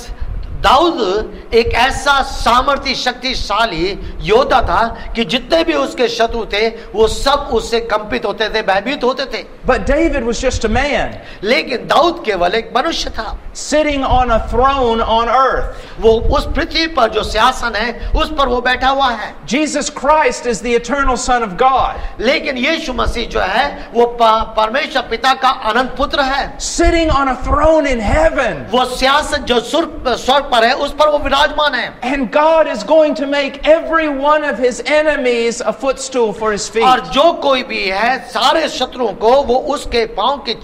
दाऊद एक ऐसा सामर्थ्य शक्तिशाली योद्धा था कि जितने भी उसके शत्रु थे वो सब उससे कंपित होते थे, भयभीत होते थे। But David was just a man. लेकिन दाऊद केवल एक मनुष्य था, sitting on a throne on earth. वो उस पृथ्वी पर जो सिंहासन है उस पर वो बैठा हुआ है। Jesus Christ is the eternal Son of God. लेकिन यीशु मसीह जो है वो परमेश्वर पिता का अनंत पुत्र है, sitting on a throne in heaven. वो सिंहासन जो स्वर्ग पर है उस पर वो विराजमान है। And God is going to make every one of his enemies a footstool for his feet. और जो कोई भी है सारे शत्रुओं को वो उसके पांव की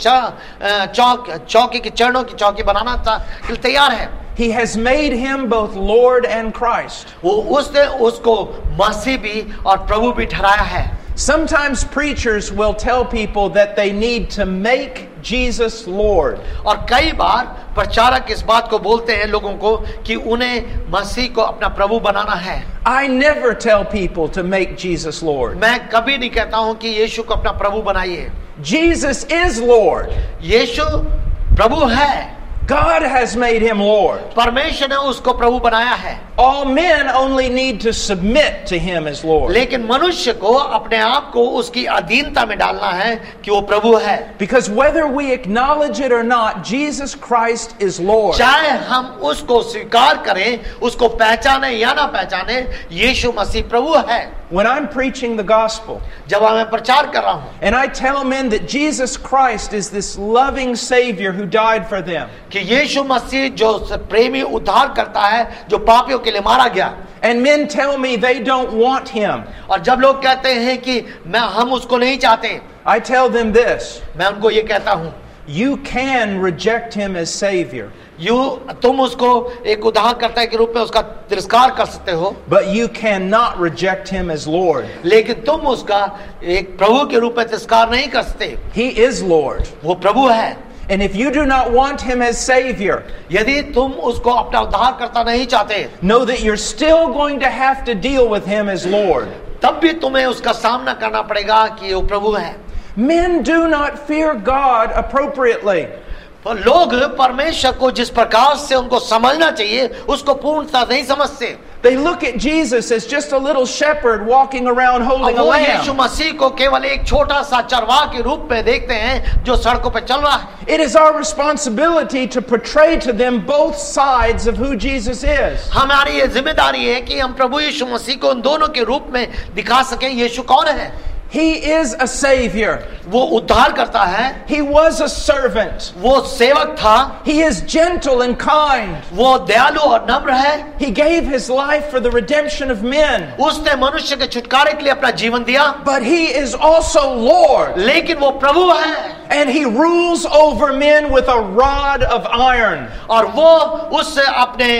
चौक चौकी की चरणों की चौकी बनाना तैयार है। He has made him both Lord and Christ. वो उसने उसको मसीह भी और प्रभु भी ठहराया है। Sometimes preachers will tell people that they need to make Jesus Lord. और कई बार प्रचारक इस बात को बोलते हैं लोगों को कि उन्हें मसीह को अपना प्रभु बनाना है। I never tell people to make Jesus Lord. मैं कभी नहीं कहता हूं कि यीशु को अपना प्रभु बनाइए। Jesus is Lord. यीशु प्रभु है। God has made him Lord. परमेश्वर ने उसको प्रभु बनाया है। All men only need to submit to him as Lord. लेकिन मनुष्य को अपने आप को उसकी अधीनता में डालना है कि वो प्रभु है। Because whether we acknowledge it or not, Jesus Christ is Lord. चाहे हम उसको स्वीकार करें, उसको पहचाने या ना पहचाने, यीशु मसीह प्रभु है। When I'm preaching the gospel, जब मैं प्रचार कर रहा हूं, and I tell men that Jesus Christ is this loving Savior who died for them, कि यीशु मसीह जो प्रेमी उद्धार करता है, जो पापियों के लिए मारा गया, and men tell me they don't want him, और जब लोग कहते हैं कि मैं हम उसको नहीं चाहते, I tell them this: मैं उनको ये कहता हूं, you can reject him as Savior, you तुम उसको एक उद्धारकर्ता के रूप में उसका तिरस्कार कर सकते हो, but you cannot reject him as Lord. लेकिन तुम उसका एक प्रभु के रूप में तिरस्कार नहीं कर सकते। He is Lord. वो प्रभु है। And if you do not want him as Savior, यदि तुम उसको अपना उद्धारकर्ता नहीं चाहते, know that you're still going to have to deal with him as Lord. तब भी तुम्हें उसका सामना करना पड़ेगा कि वो प्रभु है। Men do not fear God appropriately. तो लोग परमेश्वर को जिस प्रकार से उनको समझना चाहिए उसको पूर्णतः नहीं समझते। They look at Jesus as just a little shepherd walking around holding a वो यीशु lamb. मसीह को केवल एक छोटा सा चरवाहा के रूप में देखते हैं जो सड़कों पे चल रहा है। It is our responsibility to portray to them both sides of who Jesus is. हमारी ये जिम्मेदारी है कि हम प्रभु यीशु मसीह को उन दोनों के रूप में दिखा सकें यीशु कौन है। He is a Savior. वो उद्धार करता है। He was a servant. वो सेवक था। He is gentle and kind. वो दयालु और नम्र है। He gave his life for the redemption of men. उसने मनुष्य के छुटकारे के लिए अपना जीवन दिया। But he is also Lord. लेकिन वो प्रभु है। And he rules over men with a rod of iron. और वो उससे अपने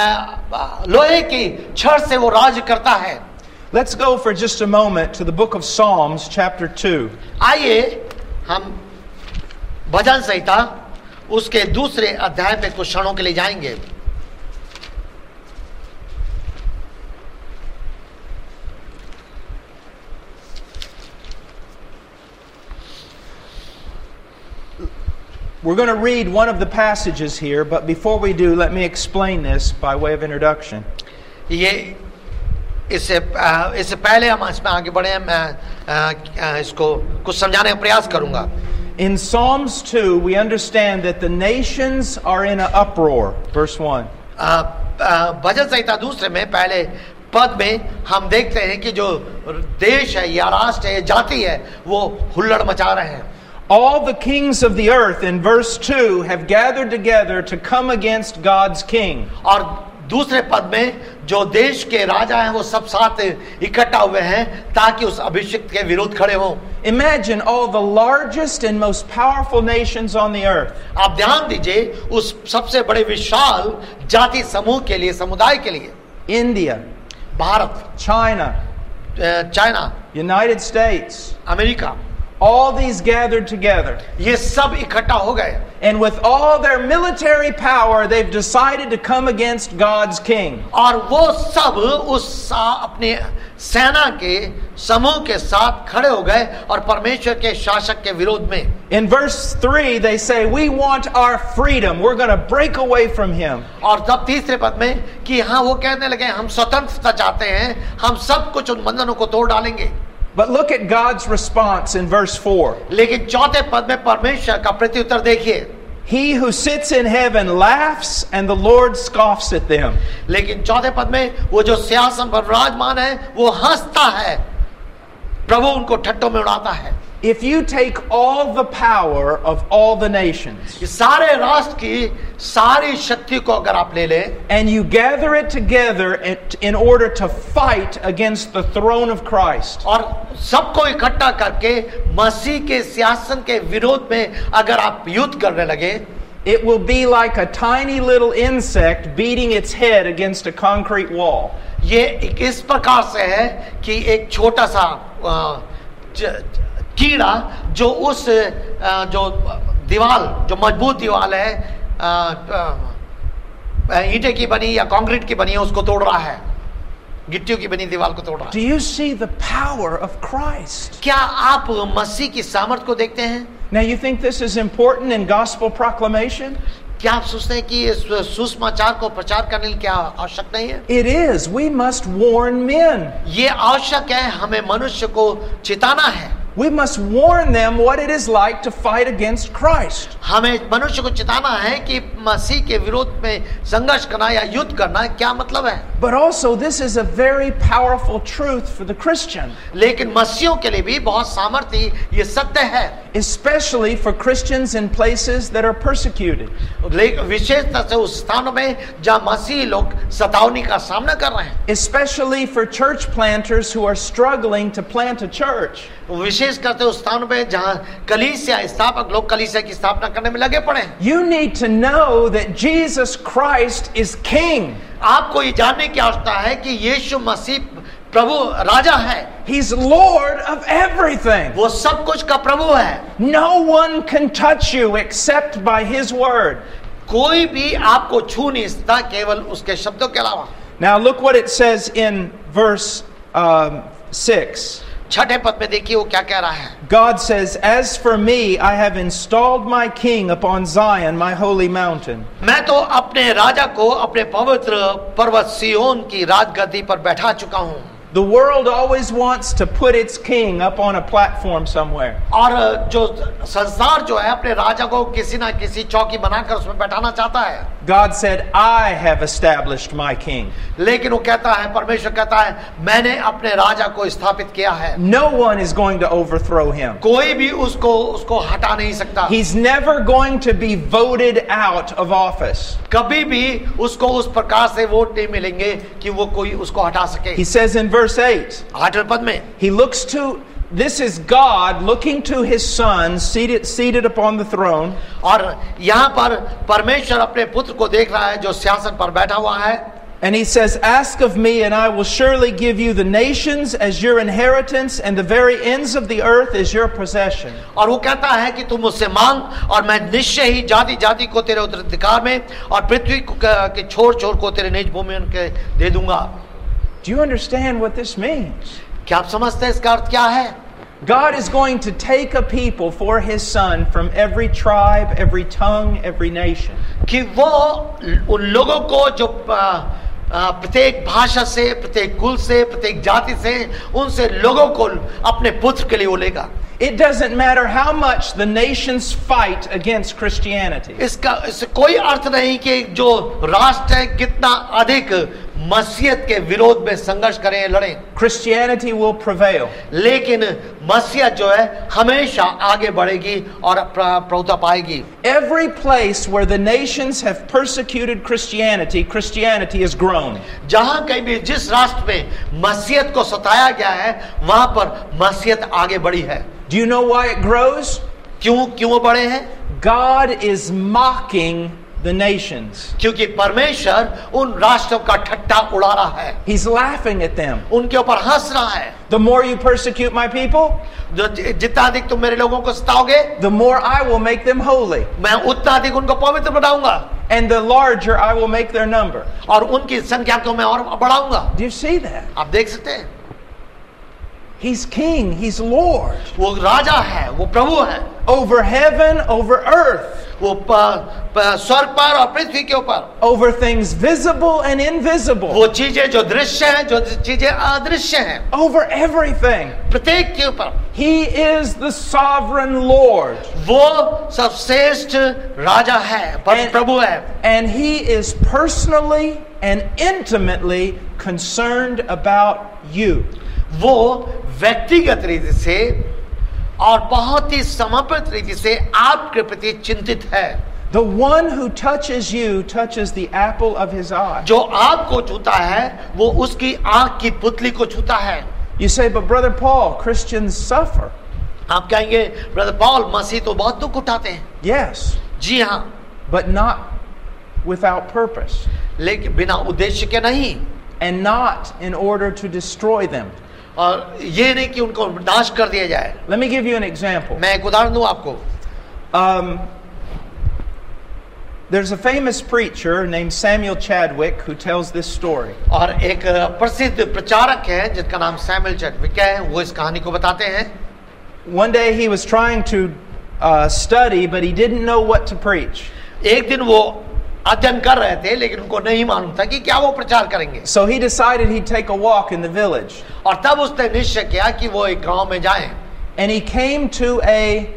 लोहे की छड़ से वो राज करता है। Let's go for just a moment to the book of Psalms, chapter two. आइए हम भजन संहिता उसके दूसरे अध्याय पे कुछ क्षणों के लिए जाएंगे। We're going to read one of the passages here, but before we do, let me explain this by way of introduction. ये इससे इससे पहले हम इसमें आगे बढ़े, मैं इसको कुछ समझाने का प्रयास करूंगा। In Psalms two, we understand that the nations are in an uproar. Verse one. भजन संहिता दूसरे में पहले पद में हम देखते हैं कि जो देश है या राष्ट्र है, जाति है, वो हुल्लड़ मचा रहे हैं। All the kings of the earth, in verse two, have gathered together to come against God's king. और दूसरे पद में जो देश के राजा हैं वो सब साथ इकट्ठा हुए हैं ताकि उस अभिषिक्त के विरोध खड़े हों। Imagine all the largest and most powerful nations on the earth. आप ध्यान दीजिए उस सबसे बड़े विशाल जाति समूह के लिए, समुदाय के लिए, India, Bharat, China, China, United States, America, all these gathered together. ये सब इकट्ठा हो गए And with all their military power, they've decided to come against God's king. और वो सब उस सा- अपने सेना के समूह के साथ खड़े हो गए और परमेश्वर के शासक के विरोध में. In verse three, they say, we want our freedom. We're going to break away from him. और तब तीसरे पद में कि हाँ वो कहने लगे हम स्वतंत्रता चाहते हैं, हम सब कुछ उन बंधनों को तोड़ डालेंगे. But look at God's response in verse four. लेकिन चौथे पद में परमेश्वर का प्रत्युत्तर देखिए. He who sits in heaven laughs and the Lord scoffs at them. लेकिन चौथे पद में वो जो सिंहासन पर विराजमान है वो हंसता है, प्रभु उनको ठट्टों में उड़ाता है. If you take all the power of all the nations ये सारे राष्ट्र की सारी शक्ति को अगर आप ले लें and you gather it together in order to fight against the throne of Christ, और सबको इकट्ठा करके मसीह के सिंहासन के विरोध में अगर आप युद्ध करने लगे, it will be like a tiny little insect beating its head against a concrete wall. ये एक इस प्रकार से है कि एक छोटा सा अ, ज- कीड़ा जो उस अ, जो दीवार जो मजबूत दीवार है अ, अ, ईंटे की बनी या कंक्रीट की बनी है उसको तोड़ रहा है, गिट्टियों की बनी दीवार को तोड़ रहा Do है. you see the power of Christ? क्या आप मसीह की सामर्थ को देखते हैं? Now you think this is important in gospel proclamation? क्या आप सोचते हैं कि इस सुसमाचार को प्रचार करने की क्या आवश्यक नहीं है? It is. We must warn men. ये आवश्यक है, हमें मनुष्य को चेताना है. We must warn them what it is like to fight against Christ. हमें मनुष्य को चेताना है कि मसीह के विरोध में संघर्ष करना या युद्ध करना क्या मतलब है. But also, this is a very powerful truth for the Christian, लेकिन मसीहों के लिए भी बहुत सामर्थ्य ये सत्य है, especially for Christians in places that are persecuted. ले- विशेषतः से उस स्थानों में जहाँ मसीही लोग सतावनी का सामना कर रहे हैं, Especially for church planters who are struggling to plant a church. विशेष करते उस स्थानों में जहाँ कलीसिया स्थापक लोग कलीसिया की स्थापना करने में लगे पड़े हैं. You need to know that Jesus Christ is King. आपको ये जानने की आवश्यकता है कि यीशु मसीह प्रभु राजा है, He's Lord of everything. वो सब कुछ का प्रभु है. No one can touch you except by His word. कोई भी आपको छू नहीं सकता केवल उसके शब्दों के अलावा. Now look what it says in verse um, six. छठे पद में देखिए वो क्या कह रहा है. God says, "As for me, I have installed my king upon Zion, my holy mountain." मैं तो अपने राजा को अपने पवित्र पर्वत सिय्योन की राजगद्दी पर बैठा चुका हूँ. The world always wants to put its king up on a platform somewhere. और जो संसार जो है अपने राजा को किसी ना किसी चौकी बनाकर उसमें बैठाना चाहता है. God said, "I have established my king." लेकिन वो कहता है, परमेश्वर कहता है, मैंने अपने राजा को स्थापित किया है. No one is going to overthrow him. कोई भी उसको उसको हटा नहीं सकता. He's never going to be voted out of office. कभी भी उसको उस प्रकार से वोट नहीं मिलेंगे कि वो कोई उसको हटा सके. He says in verse eight, आठवें पद में he looks to, this is God looking to his son seated, seated upon the throne. और यहाँ पर परमेश्वर अपने पुत्र को देख रहा है जो सिंहासन पर बैठा हुआ है. And he says, "Ask of me, and I will surely give you the nations as your inheritance, and the very ends of the earth as your possession." और वो कहता है कि तुम मुझसे मांग और मैं निश्चय ही जाति जाति को तेरे उत्तराधिकार में और पृथ्वी को- के छोर छोर को तेरे निज भूमि में के दे दूंगा. Do you understand what this means? क्या आप समझते हैं इसका अर्थ क्या है? God is going to take a people for his son from every tribe, every tongue, every nation. कि वो उन लोगों को जो आ, आ, प्रत्येक भाषा से, प्रत्येक कुल से, प्रत्येक जाति से, उनसे लोगों को अपने पुत्र के लिए वो लेगा. It doesn't matter how much the nations fight against Christianity. इसका इससे कोई अर्थ नहीं कि जो राष्ट्र है कितना अधिक मसीहत के विरोध में संघर्ष करें, लड़ें. Christianity will prevail. लेकिन मसीहत जो है हमेशा आगे बढ़ेगी और प्र- प्रभुता पाएगी. Every place where the nations have persecuted Christianity, Christianity has grown. जहां कहीं भी जिस राष्ट्र में मसीहत को सताया गया है वहां पर मसीहत आगे बढ़ी है. Do you know why it grows? क्यों क्यों वो बढ़े हैं? God is mocking the nations. क्योंकि परमेश्वर उन राष्ट्रों का ठट्ठा उड़ा रहा है, He's laughing at them. उनके ऊपर हंस रहा है. The more you persecute my people, जो जितना अधिक तुम मेरे लोगों को सताओगे, the more I will make them holy. मैं उतना अधिक उनको पवित्र बनाऊंगा, And the larger I will make their number. और उनकी संख्या को मैं और बढ़ाऊंगा. Do you see that? आप देख सकते हैं, He's king, He's Lord. वो राजा है, वो प्रभु है, Over heaven, over earth. वो प- प- स्वर्ग पर और पृथ्वी के ऊपर, Over things visible and invisible. वो चीजें जो दृश्य हैं, जो चीजें अदृश्य हैं, Over everything. प्रत्येक के ऊपर He is the sovereign Lord. वो सबश्रेष्ठ राजा है, पर And- प्रभु है, And He is personally and intimately concerned about you. वो व्यक्तिगत रीति से और बहुत ही समर्पित रीति से आपके प्रति चिंतित है. The one who touches you touches the apple of His eye. जो आपको छूता है वो उसकी आंख की पुतली को छूता है. You say, but Brother Paul, Christians suffer. आप कहेंगे ब्रदर पॉल, मसीह तो बहुत दुख उठाते हैं. Yes, जी हाँ, but not without purpose. लेकिन बिना उद्देश्य के नहीं, And not in order to destroy them. और ये नहीं कि उनको नाश कर दिया जाए. Let me give you an example. मैं एक उदाहरण दूं आपको. Um, there's a famous preacher named Samuel Chadwick who tells this story. और एक प्रसिद्ध प्रचारक है जिसका नाम सैमुअल चैडविक है, वो इस कहानी को बताते हैं. One day he was trying to uh, study, but he didn't know what to preach. एक दिन वो अध्ययन कर रहे थे, लेकिन उनको नहीं मालूम था कि क्या वो प्रचार करेंगे. So he decided he'd take a walk in the village. और तब उसने निश्चय किया कि वो एक गांव में जाएं. And he came to a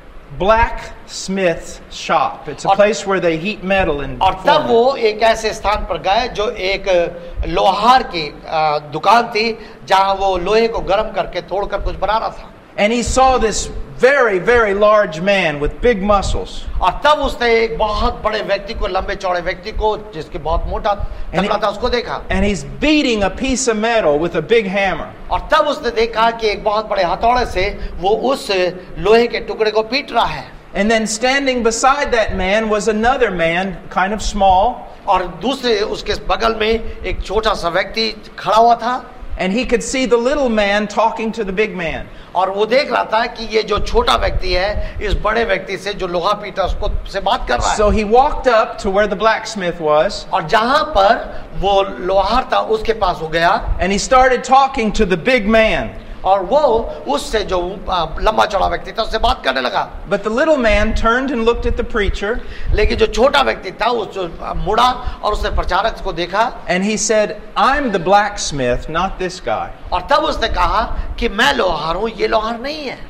blacksmith shop. It's a और- place where they heat metal and और form तब it. वो एक ऐसे स्थान पर गए जो एक लोहार की अ, दुकान थी, जहां वो लोहे को गर्म करके तोड़कर कुछ बना रहा था. And he saw this very, very large man with big muscles. और तब उसने एक बहुत बड़े व्यक्ति को, लंबे चौड़े व्यक्ति को, जिसके बहुत मोटा And तगड़ा he- था, उसको देखा. And he's beating a piece of metal with a big hammer. और तब उसने देखा कि एक बहुत बड़े हथौड़े से वो उस लोहे के टुकड़े को पीट रहा है. And then standing beside that man was another man, kind of small, और दूसरे उसके बगल में एक छोटा सा व्यक्ति खड़ा हुआ था. and he could see the little man talking to the big man. और वो देख रहा था कि ये जो छोटा व्यक्ति है इस बड़े व्यक्ति से जो लोहा पीटा उसको से बात कर रहा है. So he walked up to where the blacksmith was, और जहां पर वो लोहार था उसके पास हो गया, and he started talking to the big man. और वो उससे जो आ, लंबा चौड़ा व्यक्ति था उससे बात करने लगा. But the little man turned and looked at the preacher, लेकिन जो छोटा व्यक्ति था उस जो आ, मुड़ा और उसने प्रचारक को देखा. and he said, I'm the blacksmith, not this guy. और तब उसने कहा कि मैं लोहार हूं, ये लोहार नहीं है.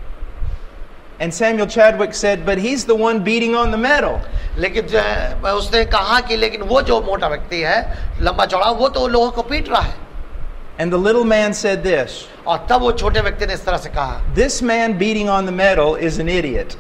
And Samuel Chadwick said, but he's the one beating on the metal. लेकिन जो- उसने कहा कि लेकिन वो जो मोटा व्यक्ति है लंबा चौड़ा, वो तो लोहे को पीट रहा है. And the little man said this, और तब वो छोटे व्यक्ति ने इस तरह से कहा, this man beating on the metal is an idiot.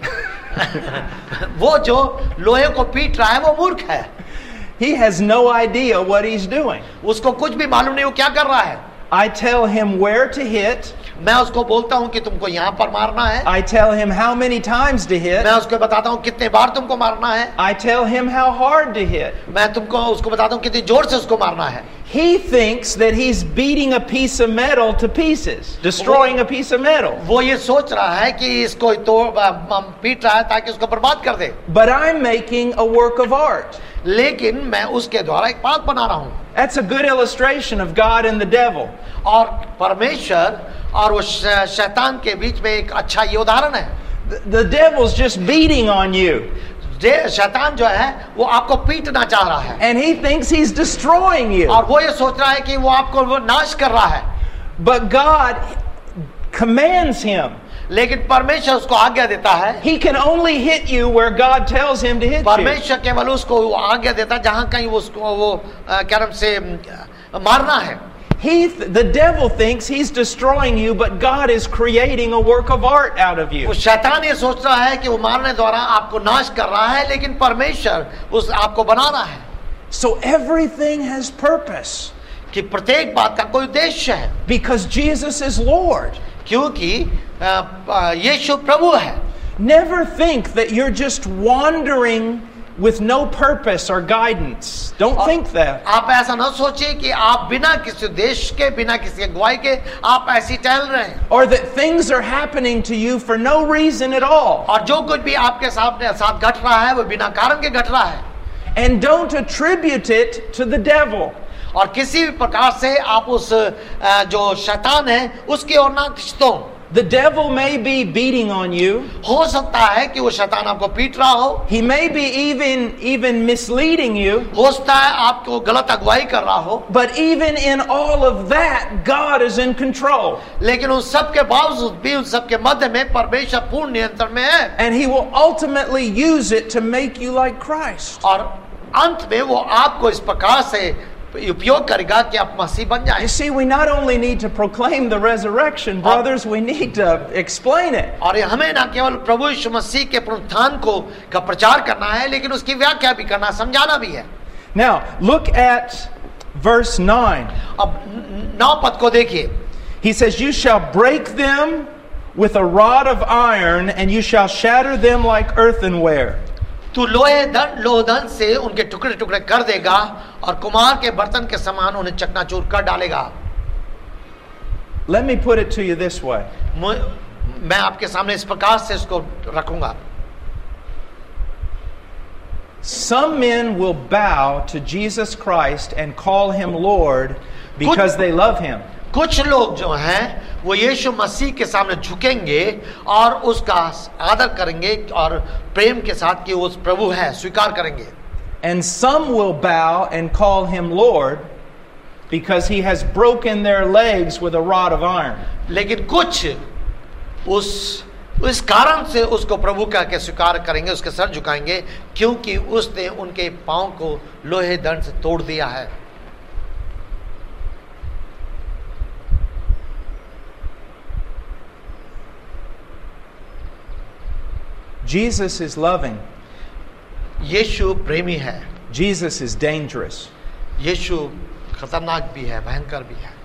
वो जो लोहे को पीट रहा है वो मूर्ख है. He has no idea what he's doing. उसको कुछ भी मालूम नहीं वो क्या कर रहा है. I tell him where to hit. मैं उसको बोलता हूं कि तुमको यहाँ पर मारना है. I tell him how many times to hit. मैं उसको बताता हूँ कितने बार तुमको मारना है. I tell him how hard to hit. मैं तुमको उसको बताता हूँ कितनी जोर से उसको मारना है. He thinks that he's beating a piece of metal to pieces, destroying a piece of metal. वो ये सोच रहा है कि इसको तोड़ पीट रहा है ताकि उसको बर्बाद कर दे. But I'm making a work of art. लेकिन मैं उसके द्वारा एक बात बना रहा हूँ. That's a good illustration of God and the devil. और परमेश्वर और वो शै- शैतान के बीच में एक अच्छा ये उदाहरण है. The, the devil's just beating on you, जे- शैतान जो है वो आपको पीटना चाह रहा है. and he thinks he's destroying you. और वो ये सोच रहा है कि वो आपको वो नाश कर रहा है. But God commands him. लेकिन परमेश्वर उसको आज्ञा देता है. He can only hit you where God tells him to hit you. परमेश्वर केवल उसको वो आज्ञा देता है जहां कहीं वो उसको वो अ, क्या नाम से अ, मारना है. He, the devil thinks he's destroying you, but God is creating a work of art out of you. वो शैतान ये सोच रहा है कि वो मारने द्वारा आपको नाश कर रहा है, लेकिन परमेश्वर उस आपको बना रहा है. So everything has purpose कि प्रत्येक बात का कोई उद्देश्य है. because Jesus is Lord. क्योंकि अ, अ, यीशु प्रभु है. Never think that you're just wandering with no purpose or guidance. Don't और think that. आप ऐसा ना सोचिए कि आप बिना किसी उद्देश्य के, बिना किसी अगुवाई के आप ऐसी टहल रहे हैं, Or that things are happening to you for no reason at all. और जो कुछ भी आपके सामने साथ घट रहा है वो बिना कारण के घट रहा है, And don't attribute it to the devil. और किसी भी प्रकार से आप उस अ, जो शैतान है उसकी ओर ना खींचो। The devil may be beating on you. हो सकता है कि वो शैतान आपको पीट रहा हो, He may be even even misleading you. हो सकता है आपको गलत अगुवाई कर रहा हो, But even in all of that, God is in control. लेकिन उन सब के बावजूद भी उन सब के मध्य में परमेश्वर पूर्ण नियंत्रण में है, And He will ultimately use it to make you like Christ. और अंत में वो आपको इस प्रकार से उपयोग करेगा कि आप मसीह बन जाएं। You see, we not only need to proclaim the resurrection, brothers, we need to explain it. और ये हमें ना केवल प्रभु यीशु मसीह के पुनरुत्थान को का प्रचार करना है, लेकिन उसकी व्याख्या भी करना, समझाना भी है। Now, look at verse nine. अब नौ पद को देखिए। He says, You shall break them with a rod of iron, and you shall shatter them like earthenware. तू लोहे दंड लोहदंड से उनके टुकड़े टुकड़े कर देगा और कुमार के बर्तन के समान उन्हें चकनाचूर कर डालेगा। Let me put it to you this way. मैं आपके सामने इस प्रकार से इसको रखूंगा। Some men will bow to Jesus Christ and call him Lord because they love him. कुछ लोग जो हैं वो यीशु मसीह के सामने झुकेंगे और उसका आदर करेंगे और प्रेम के साथ कि वो प्रभु है स्वीकार करेंगे। And some will bow and call him Lord because he has broken their legs with a rod of iron. लेकिन कुछ उस उस कारण से उसको प्रभु कह के स्वीकार करेंगे, उसके सर झुकाएंगे, क्योंकि उसने उनके पांव को लोहे दंड से तोड़ दिया है। Jesus is loving. यीशु प्रेमी है। Jesus is dangerous. यीशु खतरनाक भी है, भयंकर भी है।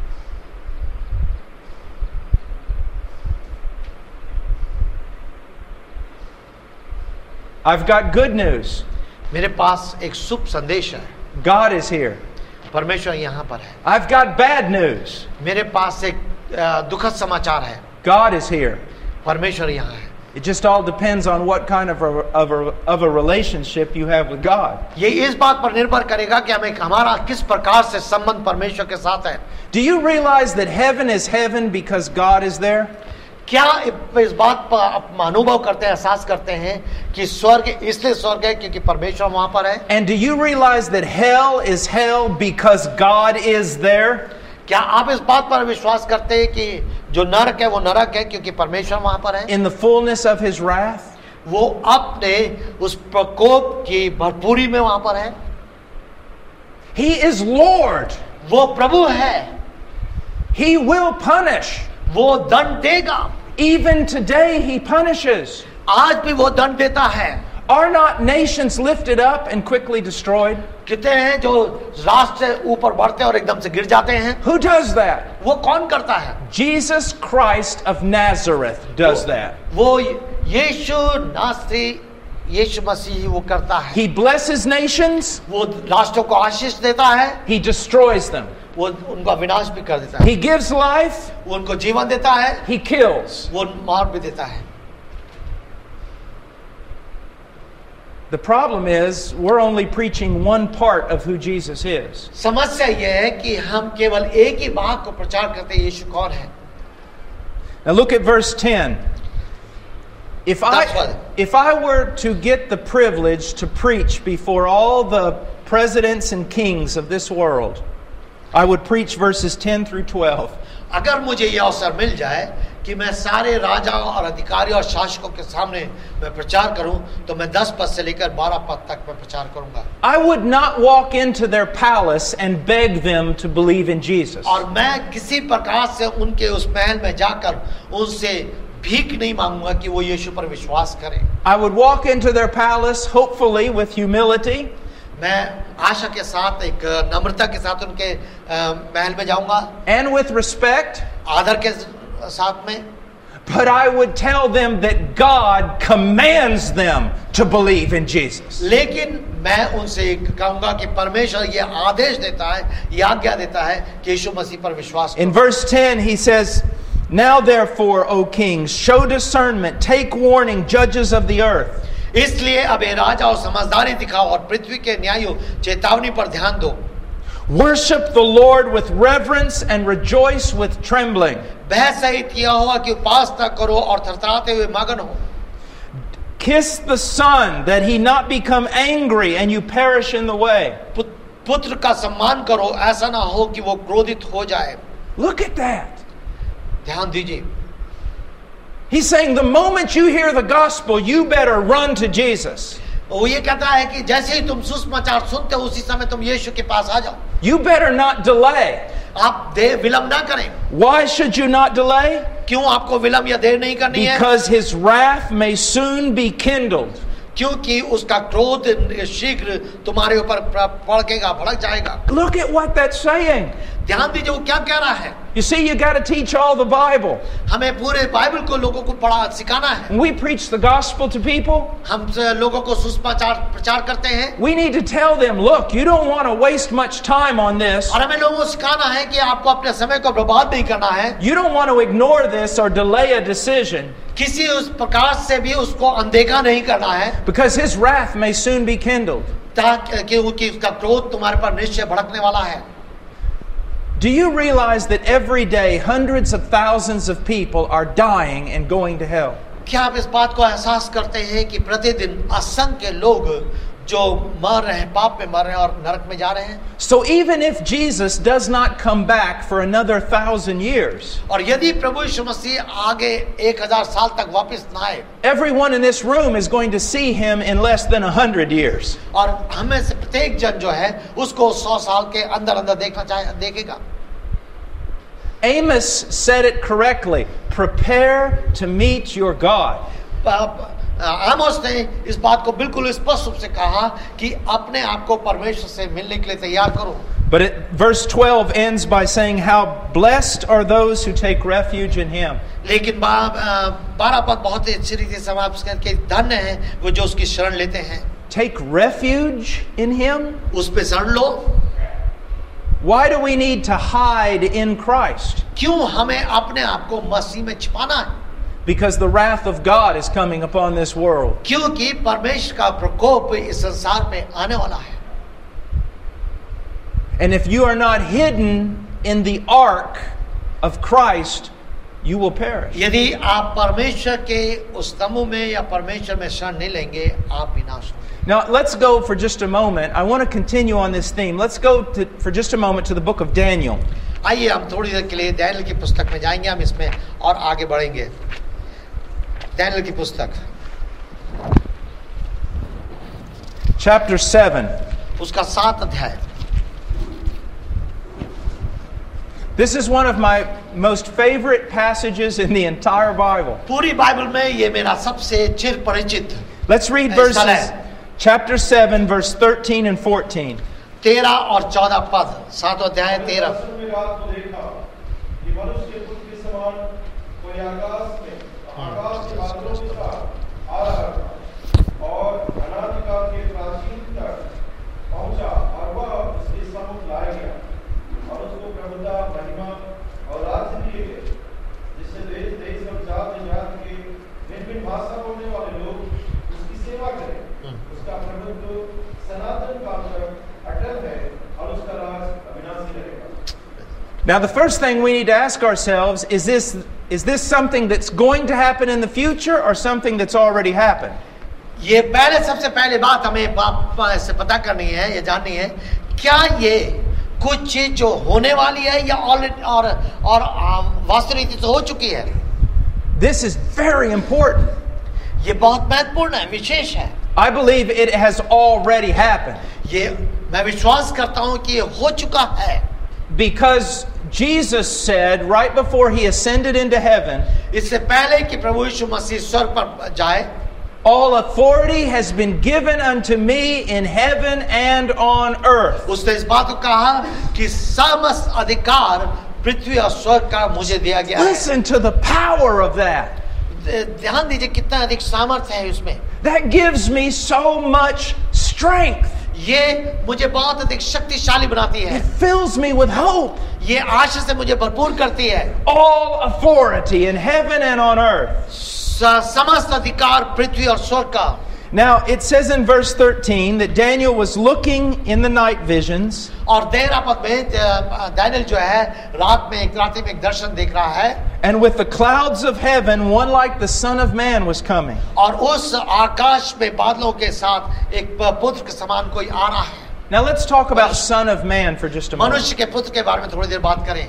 I've got good news. मेरे पास एक शुभ संदेश है। God is here. परमेश्वर यहाँ पर है। I've got bad news. मेरे पास एक अ, दुखद समाचार है। God is here. परमेश्वर यहाँ है। It just all depends on what kind of a, of a, of a relationship you have with God. ये इस बात पर निर्भर करेगा कि हमें हमारा किस प्रकार से संबंध परमेश्वर के साथ है। Do you realize that heaven is heaven because God is there? क्या इस बात पर आप अनुभव करते हैं, एहसास करते हैं कि स्वर्ग इसलिए स्वर्ग है क्योंकि परमेश्वर वहां पर है? And do you realize that hell is hell because God is there? क्या आप इस बात पर विश्वास करते हैं कि जो नरक है वो नरक है क्योंकि परमेश्वर वहां पर है? In the fullness of his wrath? वो अपने उस प्रकोप की भरपूरी में वहां पर है। He is Lord. वो प्रभु है। He will punish. वो दंड देगा। Even today he punishes. आज भी वो दंड देता है। Are not nations lifted up and quickly destroyed? कितने हैं जो राष्ट्र से ऊपर बढ़ते और एकदम से गिर जाते हैं? Who does that? वो कौन करता है? Jesus Christ of Nazareth does that. वो यीशु नासरी यीशु मसीह वो करता है। He blesses nations. वो राष्ट्रों को आशीष देता है। He destroys them. वो उनका विनाश भी कर देता है। He gives life. वो उनको जीवन देता है। He kills. वो मार भी देता है। The problem is we're only preaching one part of who Jesus is. समस्या ये है कि हम केवल एक ही बात को प्रचार करते हैं, यीशु कौन है। Now look at verse ten. If I if I were to get the privilege to preach before all the presidents and kings of this world, I would preach verses ten through twelve. अगर मुझे यह अवसर मिल जाए कि मैं सारे राजाओं और अधिकारियों और शासकों के सामने मैं प्रचार करूं, तो मैं दस पद से लेकर बारह पद तक मैं प्रचार करूंगा। I would not walk into their palace and beg them to believe in Jesus. और मैं किसी प्रकार से उनके उस महल में जाकर उनसे भीख नहीं मांगूंगा कि वो यीशु पर विश्वास करें। I would walk into their palace hopefully with humility. मैं आशा के साथ एक नम्रता के साथ उनके महल में जाऊंगा। And with respect. आदर के साथ में। But I would tell them that God commands them to believe in Jesus. लेकिन मैं उनसे कहूंगा कि परमेश्वर ये आदेश देता है, ये आज्ञा देता है कि यीशु मसीह पर विश्वास करो. In verse ten he says, "Now therefore, O kings, show discernment, take warning, judges of the earth." इसलिए अब ये राजा और समझदारी दिखाओ और पृथ्वी के न्यायियों चेतावनी पर ध्यान दो. Worship the Lord with reverence and rejoice with trembling. वह सहित किया हुआ कि उपासना करो और थरथराते हुए मगन हो. Kiss the Son, that he not become angry and you perish in the way. पुत्र का सम्मान करो, ऐसा ना हो कि वो क्रोधित हो जाए. Look at that. ध्यान दीजिए. He's saying the moment you hear the gospel, you better run to Jesus. वो ये कहता है कि जैसे ही तुम सुसमाचार सुनते हो उसी समय तुम यीशु के पास आ जाओ. You better not delay. आप देर विलंब ना करें. Why should you not delay? क्यों आपको विलंब या देर नहीं करनी है? Because his wrath may soon be kindled. क्योंकि उसका क्रोध शीघ्र तुम्हारे ऊपर भड़केगा, भड़क जाएगा. Look at what that's saying. ध्यान दीजिए वो क्या कह रहा है. You see, you got to teach all the Bible. हमें पूरे बाइबल को लोगों को पढ़ा सिखाना है. When we preach the gospel to people, हम लोगों को सुसमाचार प्रचार करते हैं. we need to tell them, look, you don't want to waste much time on this. और हमें लोगों को सिखाना है कि आपको अपने समय को बर्बाद नहीं करना है. You don't want to ignore this or delay a decision. किसी उस प्रकार से भी उसको अनदेखा नहीं करना है. Because his wrath may soon be kindled. ताकि उसका क्रोध तुम्हारे पर निश्चय भड़कने वाला है. Do you realize that every day hundreds of thousands of people are dying and going to hell? क्या आप इस बात को एहसास करते हैं कि प्रतिदिन असंख्य लोग जो मर रहे हैं, पाप में मर रहे हैं और नरक में जा रहे हैं? So even if Jesus does not come back for another thousand years, और यदि प्रभु यीशु मसीह आगे एक हजार साल तक वापस ना आए, everyone in this room is going to see him in less than a hundred years. और हमें से प्रत्येक जन जो है उसको सौ साल के अंदर अंदर देखना चाहे देखेगा. Amos said it correctly. Prepare to meet your God. आमोस ने इस बात को बिल्कुल स्पष्ट रूप से कहा कि अपने आप को परमेश्वर से मिलने के लिए तैयार करो. But it, verse twelve ends by saying, "How blessed are those who take refuge in Him." लेकिन बारह पद बहुत ही अच्छी रीति से समाप्त करके धन्य हैं वो जो उसकी शरण लेते हैं. Take refuge in Him. उस पे शरण लो. Why do we need to hide in Christ? क्यों हमें अपने आप को मसीह में छिपाना है? Because the wrath of God is coming upon this world. क्योंकि परमेश्वर का प्रकोप इस संसार में आने वाला है. And if you are not hidden in the ark of Christ, you will perish. यदि आप परमेश्वर के उस तंबू में या परमेश्वर में शरण नहीं लेंगे, आप विनाश होंगे. Now let's go for just a moment. I want to continue on this theme. Let's go to, for just a moment to the book of Daniel. आइए हम थोड़ी देर के लिए दानियेल की पुस्तक में जाएंगे. हम इसमें और आगे बढ़ेंगे. दानियेल की पुस्तक chapter seven. उसका सात अध्याय. This is one of my most favorite passages in the entire Bible. पूरी बाइबल में ये मेरा सबसे चिर परिचित. Let's read verses chapter seven verse thirteen and fourteen. तेरह और चौदह पद. सातवां अध्याय तेरह. Now the first thing we need to ask ourselves is this is this something that's going to happen in the future or something that's already happened? ये पहले सबसे पहले बात हमें से पता करनी है, ये जाननी है क्या ये कुछ चीज जो होने वाली है या ऑलरेडी और और वास्तविक रीति से हो चुकी है. This is very important. ये बहुत महत्वपूर्ण है, विशेष है. I believe it has already happened. ये मैं विश्वास करता हूं कि ये हो चुका है. Because Jesus said right before he ascended into heaven, इससे पहले कि प्रभु यीशु मसीह स्वर्ग पर जाए, all authority has been given unto me in heaven and on earth. उसने इस बात को कहा कि समस्त अधिकार पृथ्वी और स्वर्ग का मुझे दिया गया है. Listen to the power of that. ध्यान दीजिए कितना अधिक सामर्थ्य है उसमें. That gives me so much strength. ये मुझे बहुत अधिक शक्तिशाली बनाती है. It fills me with hope. ये आशा से मुझे भरपूर करती है. All authority in heaven and on earth. समस्त अधिकार पृथ्वी और स्वर्ग का. Now it says in verse thirteen that Daniel was looking in the night visions. और देर आपत में दानियल जो है रात में एक रात्रि में एक दर्शन देख रहा है. And with the clouds of heaven, one like the Son of Man was coming. और उस आकाश में बादलों के साथ एक पुत्र के समान कोई आ रहा है. Now let's talk about Son of Man for just a moment. मनुष्य के पुत्र के बारे में थोड़ी देर बात करें.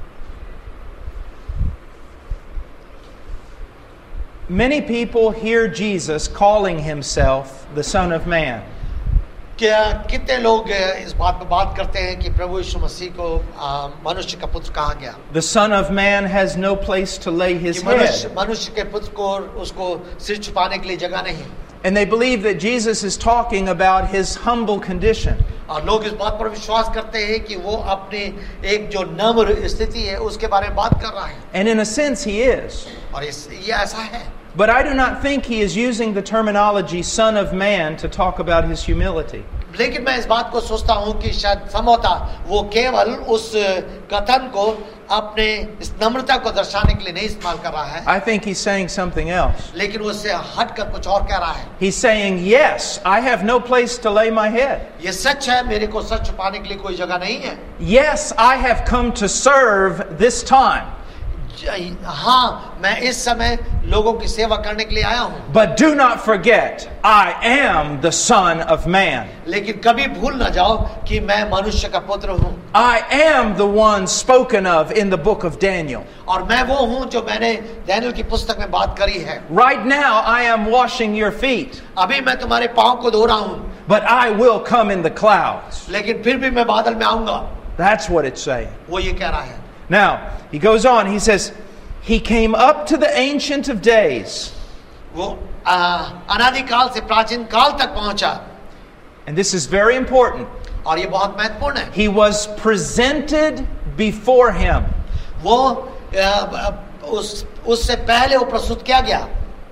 Many people hear Jesus calling himself the Son of Man. क्या कितने लोग इस बात पर बात करते हैं कि प्रभु यीशु मसीह को मनुष्य का पुत्र कहा गया. The Son of Man has no place to lay his मनुष्य head. मनुष्य के पुत्र को उसको सिर छुपाने के लिए जगह नहीं. And they believe that Jesus is talking about his humble condition. और लोग इस बात पर विश्वास करते हैं कि वो अपने एक जो नम्र स्थिति है उसके बारे में बात कर रहा है. And in a sense he is. और इस ये ऐसा है. But I do not think he is using the terminology Son of Man to talk about his humility. लेकिन मैं इस बात को सोचता हूं कि शायद संभवतः वो केवल उस कथन को अपने इस नम्रता को दर्शाने के लिए नहीं इस्तेमाल कर रहा है. I think he's saying something else. लेकिन वो उससे हटकर कुछ और कह रहा है. He's saying, yes, I have no place to lay my head. ये सच है, मेरे को सच छुपाने के लिए कोई जगह नहीं है. Yes, I have come to serve this time. हाँ, मैं इस समय लोगों की सेवा करने के लिए आया हूँ. But do not forget, I am the Son of Man. लेकिन कभी भूल ना जाओ कि मैं मनुष्य का पुत्र हूँ. I am the one spoken of in the book of Daniel. और मैं वो हूँ जो मैंने दानियल की पुस्तक में बात करी है. Right now, I am washing your feet. अभी मैं तुम्हारे पाँव को धो रहा हूँ. But I will come in the clouds. लेकिन फिर भी मैं बादल में आऊंगा. That's what it's saying. वो ये कह रहा है. Now, he goes on, he says, he came up to the Ancient of Days. वो अनादिकाल से प्राचीन काल तक पहुंचा. And this is very important. और ये बहुत महत्वपूर्ण है. He was presented before him. वो उस उससे पहले वो प्रस्तुत किया गया.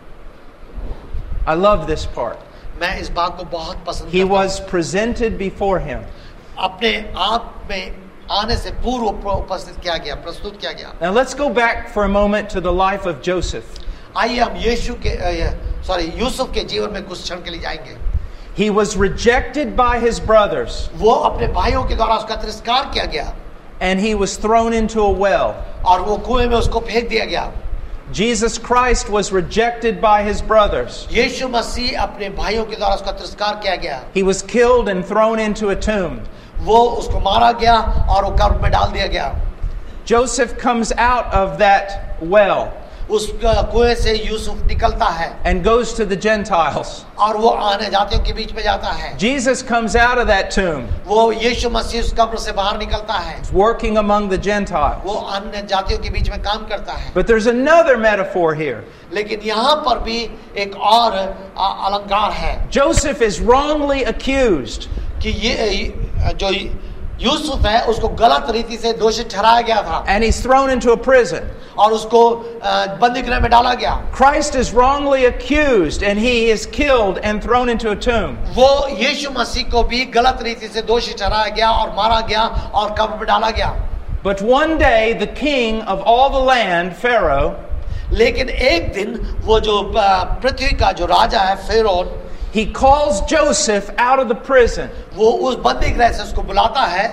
I love this part. मैं इस बात को बहुत पसंद करता He हूं. was presented before him. अपने आप में आने से पूर्व उपस्थित किया गया, प्रस्तुत किया गया. Now let's go back for a moment to the life of Joseph. आइए हम यीशु के सॉरी यूसुफ के जीवन में कुछ क्षण के लिए जाएंगे. He was rejected by his brothers. वो अपने भाइयों के द्वारा उसका तिरस्कार किया गया. And he was thrown into a well. और वो कुएं में उसको फेंक दिया गया. Jesus Christ was rejected by his brothers. यीशु मसीह अपने भाइयों के द्वारा उसका तिरस्कार किया गया. He was killed and thrown into a tomb. वो उसको मारा गया और वो कब्र में डाल दिया गया. Joseph comes out of that well. उस कुएं से यूसुफ निकलता है. And goes to the Gentiles. और वो आने जातियों के बीच में जाता है. Jesus comes out of that tomb. वो यीशु मसीह उस कब्र से बाहर निकलता है. He's working among the Gentiles. वो अन्य जातियों के बीच में काम करता है. But there's another metaphor here. लेकिन यहाँ पर भी एक और अलंकार है. Joseph is wrongly accused. कि ये जो यूसुफ है उसको गलत रीति से दोषी ठहराया गया था. And he's thrown into a prison. और उसको बंदी गृह में डाला गया. Christ is wrongly accused and he is killed and thrown into a tomb. वो यीशु मसीह को भी गलत रीति से दोषी ठहराया गया और मारा गया और कब्र में डाला गया. But one day the king of all the land, Pharaoh, लेकिन एक दिन वो जो पृथ्वी का जो राजा है फेरोन, he calls Joseph out of the prison. वो उस बंदी गृह से उसको बुलाता है.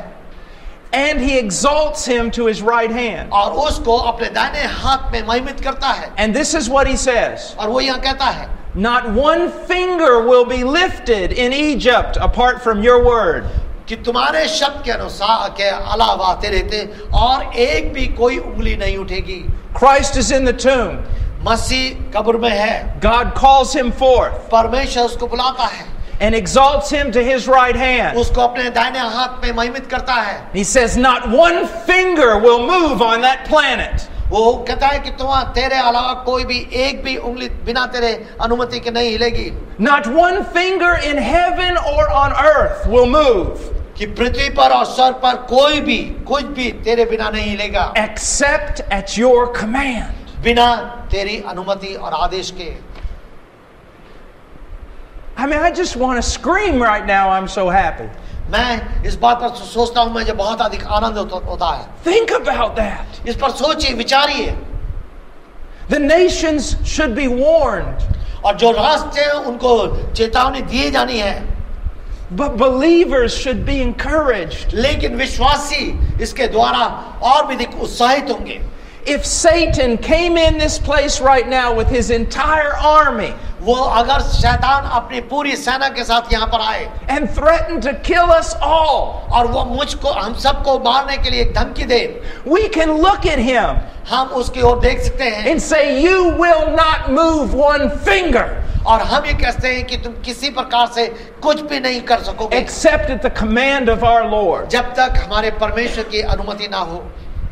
And he exalts him to his right hand. और उसको अपने दाहिने हाथ में महिमित करता है. And this is what he says. और वो यहाँ कहता है, not one finger will be lifted in Egypt apart from your word. कि तुम्हारे शब्द के अनुसार के अलावा तेरे ते और एक भी कोई उंगली नहीं उठेगी. Christ is in the tomb. मसीह कब्र में है. God calls him forth. परमेश्वर उसको बुलाता है. And exalts him to his right hand. उसको अपने दाहिने हाथ में महिमित करता है. He says not one finger will move on that planet. वो कहता है कि तुम तेरे अलावा कोई भी एक भी उंगली बिना तेरे अनुमति के नहीं हिलेगी. Not one finger in heaven or on earth will move. कि पृथ्वी पर और स्वर्ग पर कोई भी कुछ भी तेरे बिना नहीं हिलेगा. Except at your command. बिना तेरी अनुमति और आदेश के। I mean, I just want to scream right now. I'm so happy. मैं इस बात पर सोचता हूं, मुझे बहुत अधिक आनंद होता है। Think about that. इस पर सोचिए, विचारिए। The nations should be warned. और जो राष्ट्र हैं उनको चेतावनी दी जानी है। But believers should be encouraged. लेकिन विश्वासी इसके द्वारा और भी अधिक उत्साहित होंगे। If Satan came in this place right now with his entire army, वो अगर शैतान अपनी पूरी सेना के साथ यहाँ पर आए and threatened to kill us all, और वो मुझको हम सबको मारने के लिए एक धमकी दे, we can look at him हम उसकी ओर देख सकते हैं and say, you will not move one finger और हम ये कहते हैं कि तुम किसी प्रकार से कुछ भी नहीं कर सकोगे except at the command of our Lord. जब तक हमारे परमेश्वर की अनुमति ना हो।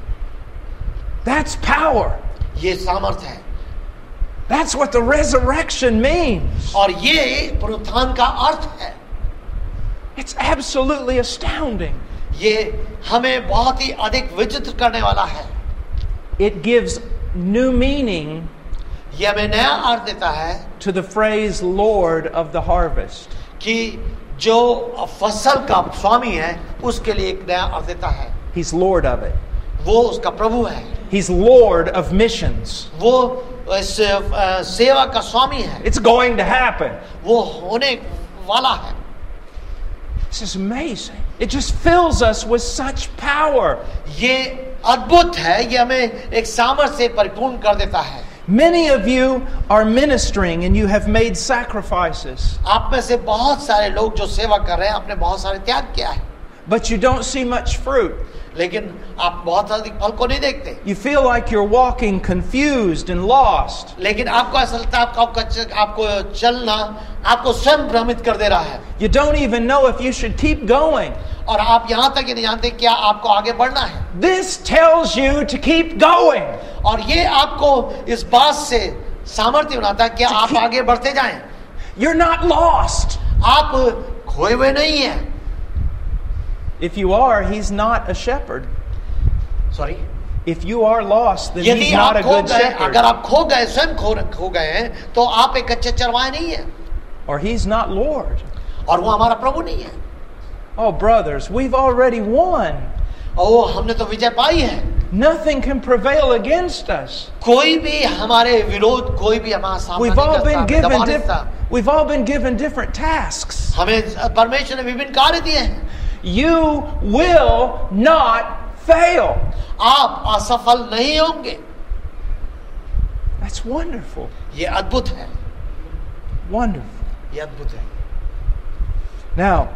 That's power. ये सामर्थ है। That's what the resurrection means. और ये पुनरुत्थान का अर्थ है। It's absolutely astounding. ये हमें बहुत ही अधिक विचित्र करने वाला है। It gives new meaning ये हमें नया अर्थ देता है to the phrase Lord of the harvest. कि जो फसल का स्वामी है उसके लिए एक नया अर्थ देता है। He's Lord of it. वो उसका प्रभु है। He's Lord of missions. वो इस सेवा का स्वामी है। It's going to happen. वो होने वाला है। This is amazing. It just fills us with such power. ये अद्भुत है। ये हमें एक सामर्थ्य से परिपूर्ण कर देता है। Many of you are ministering and you have made sacrifices. आप में से बहुत सारे लोग जो सेवा कर रहे हैं आपने बहुत सारे त्याग किया है। But you don't see much fruit. लेकिन आप बहुत अधिक फल को नहीं देखते। You feel like you're walking confused and lost. लेकिन आपको ऐसा लगता है आपको आपको चलना आपको स्वयं भ्रमित कर दे रहा है। You don't even know if you should keep going. और आप यहाँ तक ही नहीं जानते क्या आपको आगे बढ़ना है। This tells you to keep going. और ये आपको इस बात से सामर्थ्य बनाता है कि आप keep... आगे बढ़ते जाएं। You're not lost. आप खोए हुए नहीं हैं। If you are, he's not a shepherd. Sorry. If you are lost, then यदि he's not a good गए, shepherd. अगर आप खो गए स्वयं खो खो गए हैं तो आप एक अच्छे चरवाहे नहीं हैं। Or he's not Lord. और वो हमारा प्रभु नहीं है। Oh brothers, we've already won. ओ हमने तो विजय पाई है। Nothing can prevail against us. कोई भी हमारे विरोध कोई भी हमारा सामना We've नहीं all been करता, given दबा नहीं diff- सकता। we've all been given different tasks. हमें परमेश्वर ने विभिन्न कार्य दिए हैं। You will not fail. आप असफल नहीं होंगे। That's wonderful. ये अद्भुत है। Wonderful. ये अद्भुत है। Now,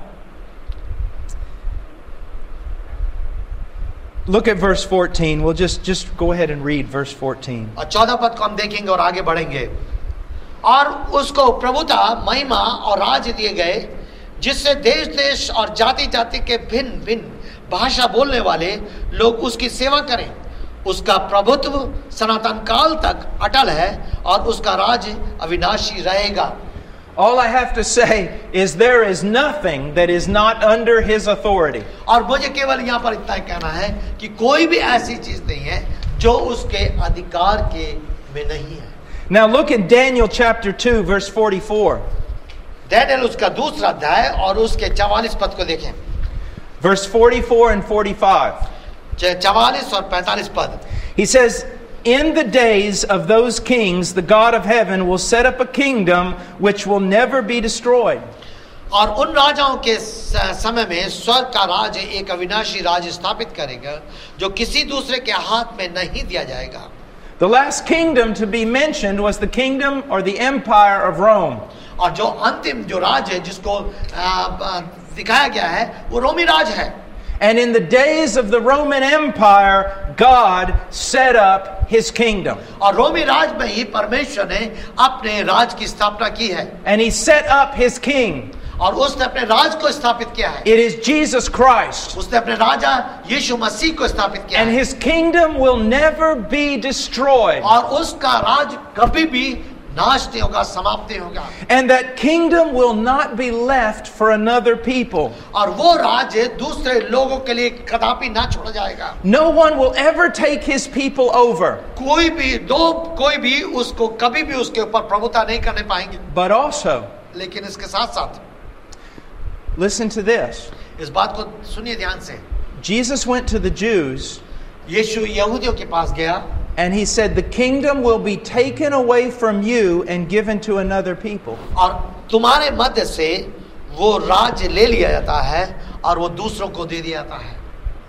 look at verse fourteen. We'll just just go ahead and read verse fourteen. और चौदह पद को हम देखेंगे और आगे बढ़ेंगे। और उसको प्रभुता, महिमा और राज्य दिए गए, जिससे देश देश और जाति जाति के भिन्न भिन्न भाषा बोलने वाले लोग उसकी सेवा करें। उसका प्रभुत्व सनातन काल तक अटल है और उसका राज्य अविनाशी रहेगा। All I have to say is there is nothing that is not under his authority. और मुझे केवल यहाँ पर इतना ही कहना है कि कोई भी ऐसी चीज नहीं है जो उसके अधिकार के में नहीं है। Now look at Daniel chapter two verse forty-four. Daniel उसका दूसरा अध्याय और उसके चवालीस पद को देखें। Verse forty-four and forty-five. चवालीस और पैंतालीस पद। He says, in the days of those kings, the God of heaven will set up a kingdom which will never be destroyed. और उन राजाओं के समय में स्वर्ग का राज्य एक अविनाशी राज्य स्थापित करेगा जो किसी दूसरे के हाथ में नहीं दिया जाएगा। The last kingdom to be mentioned was the kingdom or the empire of Rome. और जो अंतिम जो राज है जिसको दिखाया गया है वो रोमी राज है। And in the days of the Roman Empire, God set up his kingdom. और रोमी राज में ही परमेश्वर ने अपने राज की स्थापना की है। And he set up his king. और उसने अपने राज को स्थापित किया है। It is Jesus Christ. उसने अपने राजा यीशु मसीह को स्थापित किया And है। his kingdom will never be destroyed. और उसका राज कभी भी नाश नहीं होगा, समाप्त नहीं होगा. And that kingdom will not be left for another people. और वो राज्य दूसरे लोगों के लिए कदापि ना छोड़ा जाएगा. No one will ever take his people over. कोई भी दो कोई भी उसको कभी भी उसके ऊपर प्रभुता नहीं करने पाएंगे. But also, लेकिन इसके साथ साथ listen to this. इस बात को सुनिए ध्यान से. Jesus went to the Jews यीशु यहूदियों के पास गया and he said, the kingdom will be taken away from you and given to another people. और तुम्हारे मध्य से वो राज्य ले लिया जाता है और वो दूसरों को दे दिया जाता है.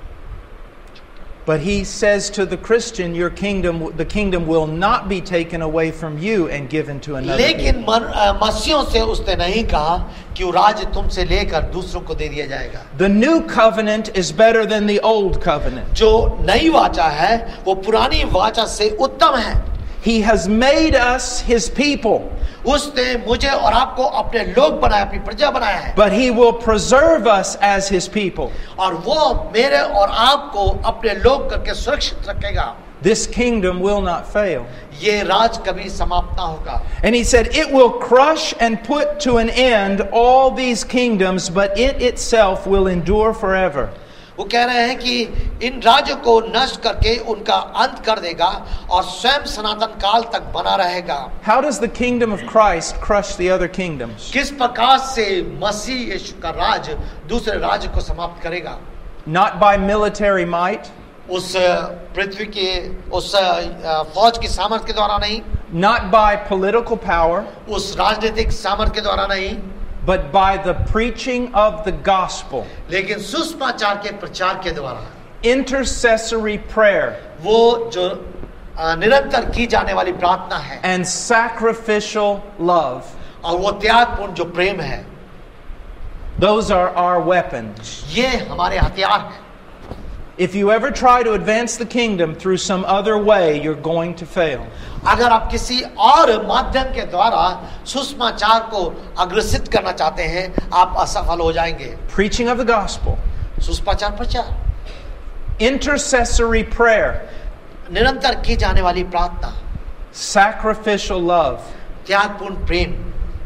But he says to the Christian, your kingdom, the kingdom will not be taken away from you and given to another लेकिन people. मसीहों से उसने नहीं कहा कि वो राज्य तुमसे लेकर दूसरों को दे दिया जाएगा. The new covenant is better than the old covenant. जो नई वाचा है वो पुरानी वाचा से उत्तम है. He has made us his people. उसने मुझे और आपको अपने लोग बनाया, अपनी प्रजा बनाया है. But he will preserve us as his people. और वो मेरे और आपको अपने लोग करके सुरक्षित रखेगा. This kingdom will not fail. ये राज कभी समाप्त ना होगा. And he said, it will crush and put to an end all these kingdoms, but it itself will endure forever. वो कह रहे हैं कि इन राज्यों को नष्ट करके उनका अंत कर देगा और स्वयं सनातन काल तक बना रहेगा. How does the kingdom of Christ crush the other kingdoms? किस प्रकार से मसीह यीशु का राज दूसरे राज्य को समाप्त करेगा? Not by military might, उस पृथ्वी के उस फौज की सामर्थ्य के द्वारा नहीं, not by political power, उस राजनीतिक सामर्थ्य के द्वारा नहीं, but by the preaching of the gospel. लेकिन सुसमाचार के प्रचार के द्वारा. Intercessory prayer. वो जो निरंतर की जाने वाली प्रार्थना है. And sacrificial love. और वो त्यागपूर्ण जो प्रेम है. Those are our weapons. ये हमारे हथियार हैं. If you ever try to advance the kingdom through some other way, you're going to fail. अगर आप किसी और माध्यम के द्वारा सुसमाचार को अग्रसित करना चाहते हैं, आप असफल हो जाएंगे. Preaching of the gospel. सुसमाचार प्रचार. Intercessory prayer. निरंतर की जाने वाली प्रार्थना. Sacrificial love. त्यागपूर्ण Prem.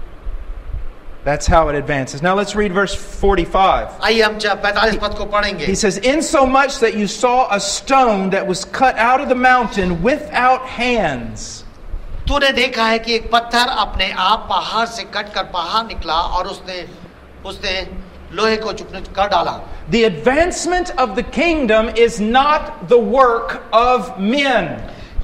That's how it advances. Now let's read verse forty-five. आइए हम पैंतालीस पद को पढ़ेंगे. He says, insomuch that you saw a stone that was cut out of the mountain without hands. तूने देखा है कि एक पत्थर अपने आप पहाड़ से कट कर बाहर निकला और उसने उसने लोहे को चुपने कर डाला. The advancement of the kingdom is not the work of men.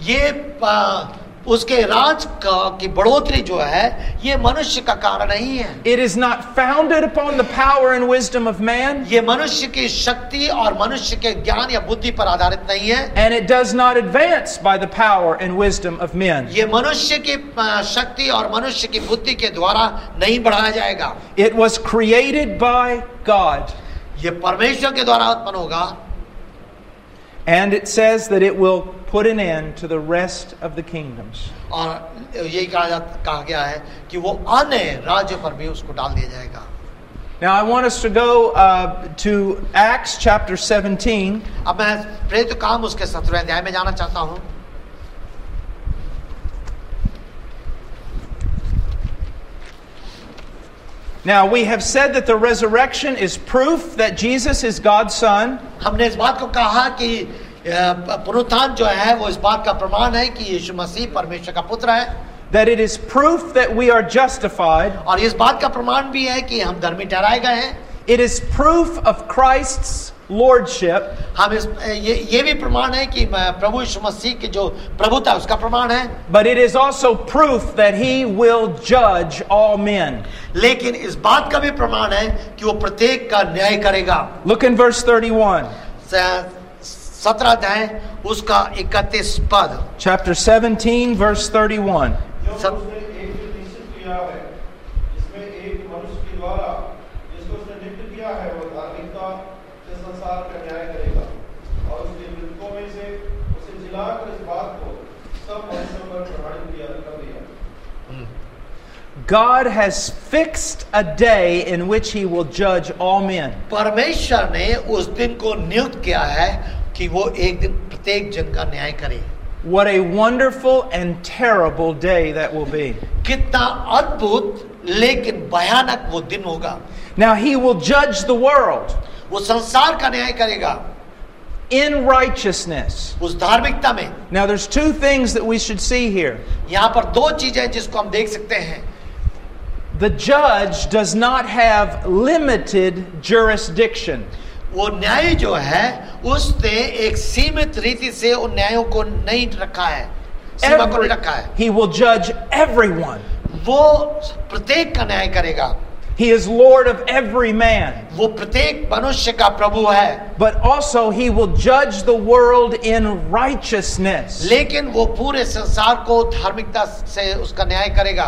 ये उसके राज की बढ़ोतरी जो है ये मनुष्य का कारण नहीं है. It is not founded upon the power and wisdom of man. ये मनुष्य की शक्ति और मनुष्य के ज्ञान या बुद्धि पर आधारित नहीं है. And it does not advance by the power and wisdom of men. ये मनुष्य की शक्ति और मनुष्य की बुद्धि के द्वारा नहीं बढ़ाया जाएगा. It was created by God. ये परमेश्वर के द्वारा उत्पन्न होगा. And it says that it will put an end to the rest of the kingdoms. और यही कहा कहा गया है कि वो अन्य राज्यों पर भी उसको डाल दिया जाएगा. Now I want us to go uh, to Acts chapter seventeen. अब मैं प्रेरित काम उसके सत्रहवें अध्याय में जाना चाहता हूँ. Now we have said that the resurrection is proof that Jesus is God's son. हमने इस बात को कहा कि पुनरुत्थान जो है वो इस बात का प्रमाण है कि यीशु मसीह परमेश्वर का पुत्र है. That it is proof that we are justified. और इस बात का प्रमाण भी है कि हम धर्मी ठहराए गए हैं. It is proof of Christ's lordship. हम इस ये ये भी प्रमाण है कि प्रभु यीशु मसीह की जो प्रभुता है उसका प्रमाण है. But it is also proof that he will judge all men. लेकिन इस बात का भी प्रमाण है कि वो प्रत्येक का न्याय करेगा. Look in verse thirty-one. सत्रह अध्याय उसका इकतीस पद. Chapter seventeen verse thirty-one. उसने एक जो निश्चित किया है इसमें एक मनुष्य के द्वारा जिसको उसने नियुक्त किया है वो धार्मिकता से संसार का न्याय करेगा और उसके मृतकों में से उसे जिलाकर इस बात को सब मनुष्यों पर प्रमाणित किया कर दिया. God has fixed a day in which he will judge all men. परमेश्वर ने उस दिन को नियुक्त किया है कि वो एक दिन प्रत्येक जन का न्याय करे. What a wonderful and terrible day that will be. कितना अद्भुत लेकिन भयानक वो दिन होगा. Now he will judge the world वो संसार का न्याय करेगा in righteousness. उस धार्मिकता में. Now there's two things that we should see here. यहाँ पर दो चीजें जिसको हम देख सकते हैं. The judge does not have limited jurisdiction. वो न्याय जो है उसने एक सीमित रीति से उन न्यायों को नहीं रखा है, सीमा को नहीं रखा है. He will judge everyone. वो प्रत्येक का न्याय करेगा. He is Lord of every man. वो प्रत्येक मनुष्य का प्रभु है. But also he will judge the world in righteousness. लेकिन वो पूरे संसार को धार्मिकता से उसका न्याय करेगा.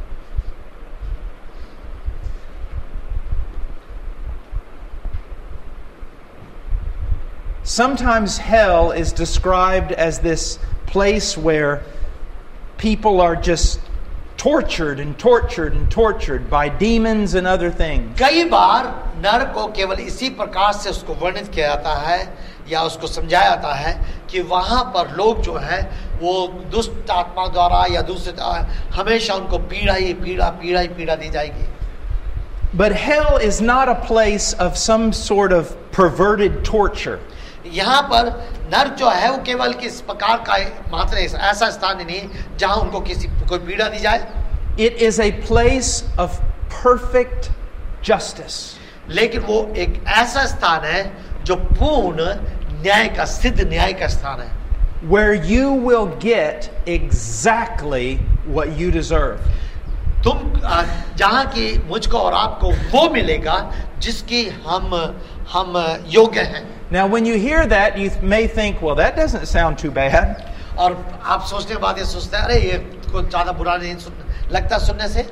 Sometimes hell is described as this place where people are just tortured and tortured and tortured by demons and other things. कई बार नरक को केवल इसी प्रकार से उसको वर्णित किया जाता है या उसको समझाया जाता है कि वहां पर लोग जो है वो दुष्ट आत्मा द्वारा या दूसरे हमेशा उनको पीड़ा ही पीड़ा पीड़ा ही पीड़ा दी जाएगी. But hell is not a place of some sort of perverted torture. यहाँ पर नरक जो है वो केवल किस प्रकार का मात्र ऐसा स्थान नहीं जहां उनको किसी कोई पीड़ा दी जाए. It is a place of perfect justice. लेकिन वो एक ऐसा स्थान है जो पूर्ण न्याय का सिद्ध न्याय का स्थान है. Where you will get exactly what you deserve. तुम जहां की मुझको और आपको वो मिलेगा जिसकी हम हम योग्य हैं. Now when you hear that you may think, well, that doesn't sound too bad. और आप सोचने के बाद ये सोचते हैं अरे ये कुछ ज्यादा बुरा नहीं सुन, लगता सुनने से.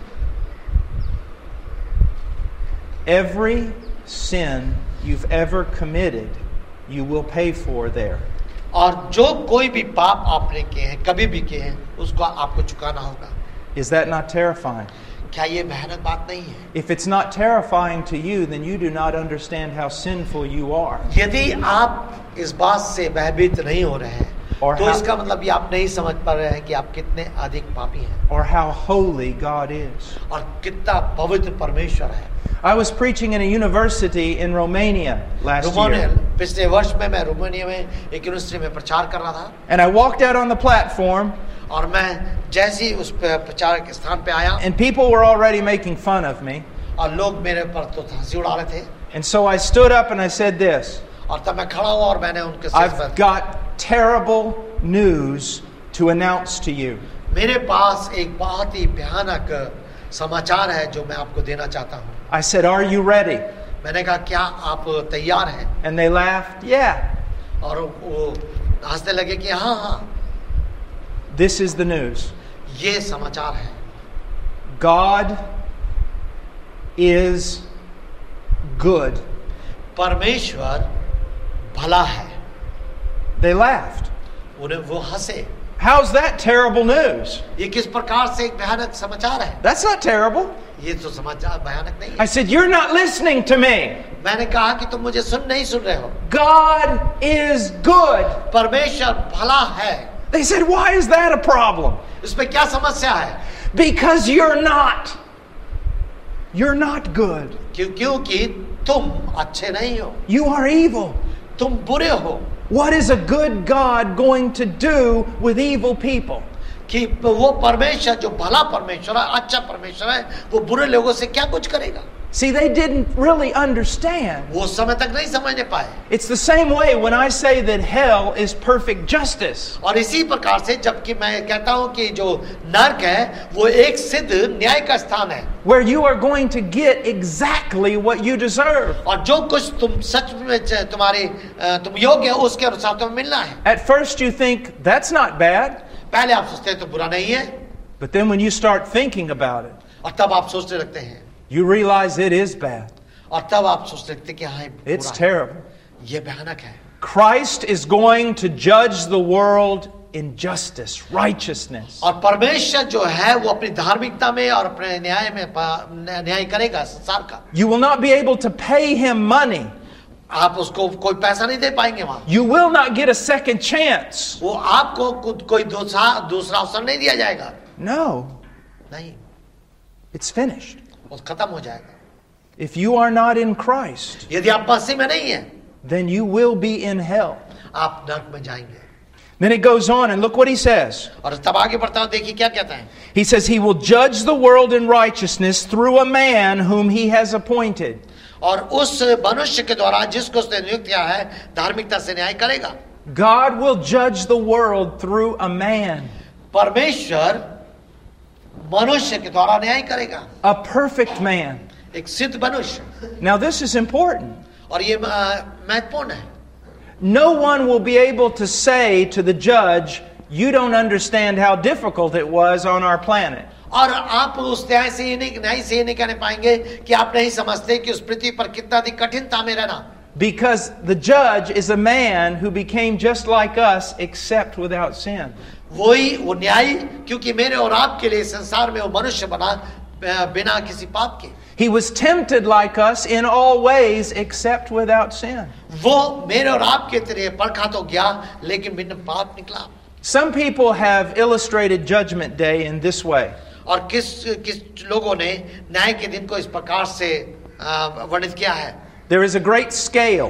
Every sin you've ever committed you will pay for there. और जो कोई भी पाप आपने किए हैं कभी भी किए हैं उसको आपको चुकाना होगा. Is that not terrifying? क्या ये भयानक बात नहीं है? If it's not terrifying to you, then you do not understand how sinful you are. यदि आप इस बात से भयभीत नहीं हो रहे हैं और तो how, इसका मतलब ये आप नहीं समझ पा रहे हैं कि आप कितने अधिक पापी हैं. Or how holy God is. और कितना पवित्र परमेश्वर है. I was preaching in a university in Romania last Romania year. पिछले वर्ष में मैं रोमानिया में एक यूनिवर्सिटी में प्रचार कर रहा था. And I walked out on the platform. और मैं जैसे ही उस प्रचार के स्थान पे आया. And people were already making fun of me. और लोग मेरे पर तो हंसी उड़ा रहे थे. And so I stood up and I said this. और तब मैं खड़ा हुआ और मैंने उनके साथ I've got terrible news to announce to you. मेरे पास एक बहुत ही भयानक समाचार है जो मैं आपको देना चाहता हूँ. I said, are you ready? मैंने कहा क्या आप तैयार हैं? And they laughed, yeah. और वो हंसने लगे कि हाँ हाँ. This is the news. ये समाचार है. God is good. परमेश्वर भला है. They laughed. उन्हें वो हंसे. How's that terrible news? ये किस प्रकार से एक भयानक समाचार है? That's not terrible. ये तो समाचार भयानक नहीं है. I said, you're not listening to me. मैंने कहा कि तुम मुझे सुन नहीं सुन रहे हो. God is good. परमेश्वर भला है. They said, why is that a problem? इसमें क्या समस्या है? Because you're not. You're not good. क्यों क्योंकि तुम अच्छे नहीं हो. You are evil. तुम बुरे हो. What is a good God going to do with evil people? कि वो परमेश्वर जो भला परमेश्वर है, अच्छा परमेश्वर है, वो बुरे लोगों से क्या कुछ करेगा? See, they didn't really understand. वो समय तक नहीं समझने पाए. It's the same way when I say that hell is perfect justice. और इसी प्रकार से जबकि मैं कहता हूँ कि जो नरक है वो एक सिद्ध न्याय का स्थान है. Where you are going to get exactly what you deserve. और जो कुछ तुम सच में तुम्हारे तुम योग्य हो उसके अनुसार तुम्हें मिलना है. At first you think that's not bad. पहले आप सोचते हैं तो बुरा नहीं है. But then when you start thinking about it, और तब आप सोचने लगते हैं. you realize it is bad. और तब आप सोचने लगते हैं कि हाँ it's terrible. ये भयानक है. Christ is going to judge the world in justice, righteousness. और परमेश्वर जो है वो अपनी धार्मिकता में और अपने न्याय में न्याय करेगा संसार का. You will not be able to pay him money. आप उसको कोई पैसा नहीं दे पाएंगे वहां. You will not get a second chance. वो आपको को, कोई दूसरा दूसरा अवसर नहीं दिया जाएगा. No, नहीं, it's finished. वो खत्म हो जाएगा. If you are not in Christ, यदि आप मसीह में नहीं है, then you will be in hell. आप नरक में जाएंगे. Then it goes on, and look what he says. और तब आगे बढ़ता हूं, देखिए क्या कहता है. He says he will judge the world in righteousness through a man whom he has appointed. और उस मनुष्य के द्वारा जिसको उसने नियुक्त किया है धार्मिकता से न्याय करेगा. God will judge the world through a man. परमेश्वर मनुष्य के द्वारा न्याय करेगा. A perfect man. एक सिद्ध मनुष्य. Now this is important. और ये महत्वपूर्ण है. No one will be able to say to the judge, you don't understand how difficult it was on our planet. और आप उस न्याय से ये नहीं न्याय से ये नहीं कहने पाएंगे कि आप नहीं समझते कि उस पृथ्वी पर कितना अधिक कठिन था में रहना. Because the judge is a man who became just like us except without sin. वही वो न्याय क्योंकि मेरे और आपके लिए संसार में वो मनुष्य बना बिना किसी पाप के. He was tempted like us in all ways except without sin. वो मेरे और आपके तरह परखा तो गया लेकिन बिना पाप निकला. Some people have illustrated Judgment Day in this way. और किस किस लोगों ने न्याय के दिन को इस प्रकार से वर्णित किया है. There is a great scale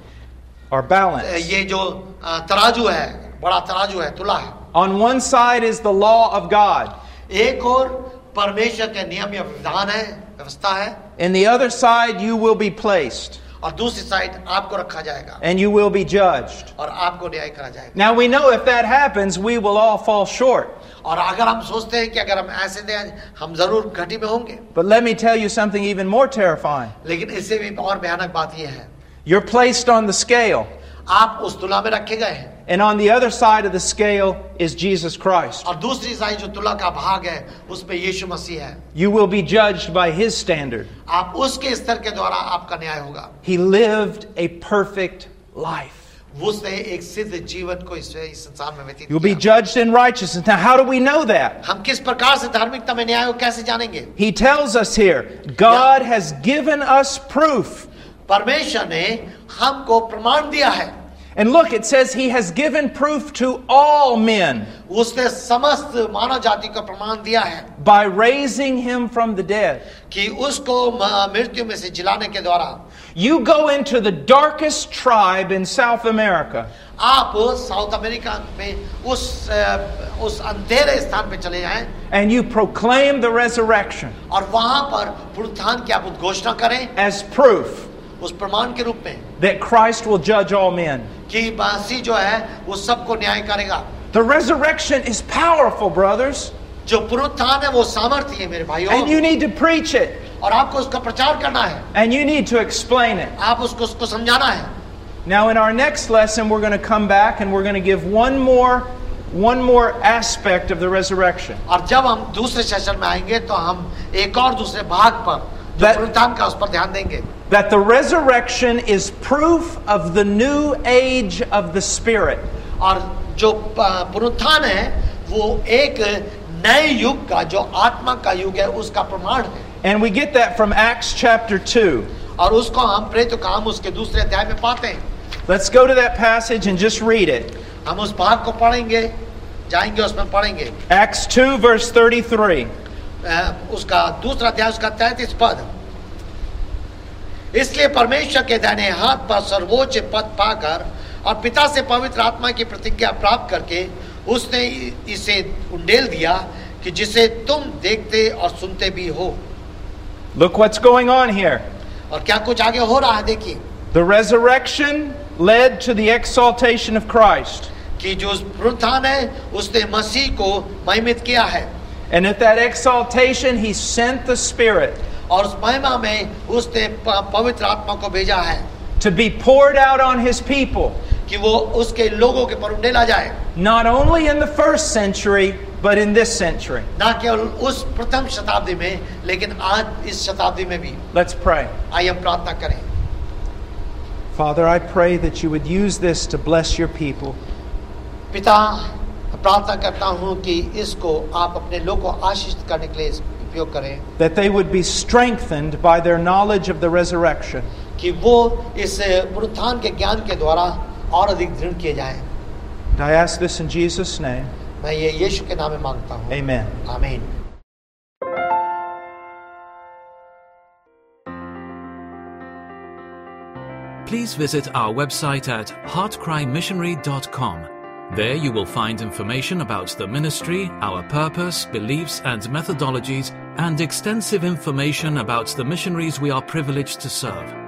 or balance. ये जो तराजू है, बड़ा तराजू है, तुला है. On one side is the law of God. एक और परमेश्वर के नियम या विधान है, व्यवस्था है. In the other side you will be placed. और दूसरी साइड आपको रखा जाएगा. And you will be judged. और आपको न्याय करा जाएगा. Now we know if that happens, we will all fall short. और अगर हम सोचते हैं कि अगर हम ऐसे दें हम जरूर घटी में होंगे. But let me tell you something even more terrifying. लेकिन इससे भी और भयानक बात यह है. You're placed on the scale. आप उस तुला में रखे गए हैं. And on the other side of the scale is Jesus Christ. और दूसरी साइड जो तुला का भाग है उसमें यीशु मसीह है. You will be judged by his standard. आप उसके स्तर के द्वारा आपका न्याय होगा. He lived a perfect life. उसने एक सिद्ध जीवन को इस संसार में व्यतीत किया. You'll be judged in righteousness. Now how do we know that? हम किस प्रकार से धार्मिकता में न्याय को कैसे जानेंगे? He tells us here, God has given us proof. परमेश्वर ने हमको प्रमाण दिया है. And look, it says he has given proof to all men. उसने समस्त मानव जाति को प्रमाण दिया है. By raising him from the dead. कि उसको मृत्यु में से जिलाने के द्वारा. You go into the darkest tribe in South America. आप साउथ अमेरिका में उस उस अंधेरे स्थान पे चले जाएं. And you proclaim the resurrection. और वहां पर पुनरुत्थान की आप उद्घोषणा करें. As proof. उस प्रमाण के रूप में. That Christ will judge all men. कि मसीह जो है वो सबको न्याय करेगा. The resurrection is powerful, brothers. जो पुनरुत्थान है वो सामर्थ्य है मेरे भाइयों. And you need to preach it. और आपको उसका प्रचार करना है. And you need to explain it. आप उसको उसको समझाना है. Now in our next lesson we're going to come back and we're going to give one more one more aspect of the resurrection. और जब हम दूसरे सेशन में आएंगे तो हम एक और दूसरे भाग पर जो पुनरुत्थान का उस पर ध्यान देंगे. That the resurrection is proof of the new age of the Spirit. और जो पुनरुत्थान है वो एक नए युग का जो आत्मा का युग है उसका प्रमाण है. And we get that from Acts chapter two. और उसको हम प्रेरितों का काम उसके दूसरे अध्याय में पाते हैं. Let's go to that passage and just read it. हम उस भाग को पढ़ेंगे, जाएंगे उसमें पढ़ेंगे. Acts two verse thirty-three. उसका दूसरा अध्याय उसका तैंतीस पद. इसलिए परमेश्वर के दाहिने हाथ पर सर्वोच्च पद पाकर और पिता से पवित्र आत्मा की प्रतिज्ञा प्राप्त करके उसने इसे उंडेल दिया कि जिसे तुम देखते और सुनते भी हो. Look what's going on here. और क्या कुछ आगे हो रहा है देखिए. The resurrection led to the exaltation of Christ. कि जो पुनरुत्थान है उसने मसीह को महिमित किया है. And at that exaltation he sent the Spirit. और उस महिमा में उसने पवित्र आत्मा को भेजा है. To be poured out on his people. कि वो उसके लोगों के पर उंडेला जाए. Not only in the first century but in this century. ना केवल उस प्रथम शताब्दी में लेकिन आज इस शताब्दी में भी. Let's pray. आइए हम प्रार्थना करें. Father, I pray that you would use this to bless your people. पिता, प्रार्थना करता हूं कि इसको आप अपने लोगों को आशीषित करने के लिए उपयोग करें. That they would be strengthened by their knowledge of the resurrection. कि वो इस पुनरुत्थान के ज्ञान के द्वारा और अधिक दृढ़ किए जाएं। And I ask this in Jesus' name. मैं ये यीशु के नाम में मांगता हूँ। Amen. आमीन। Please visit our website at heart cry missionary dot com. There you will find information about the ministry, our purpose, beliefs and methodologies, and extensive information about the missionaries we are privileged to serve.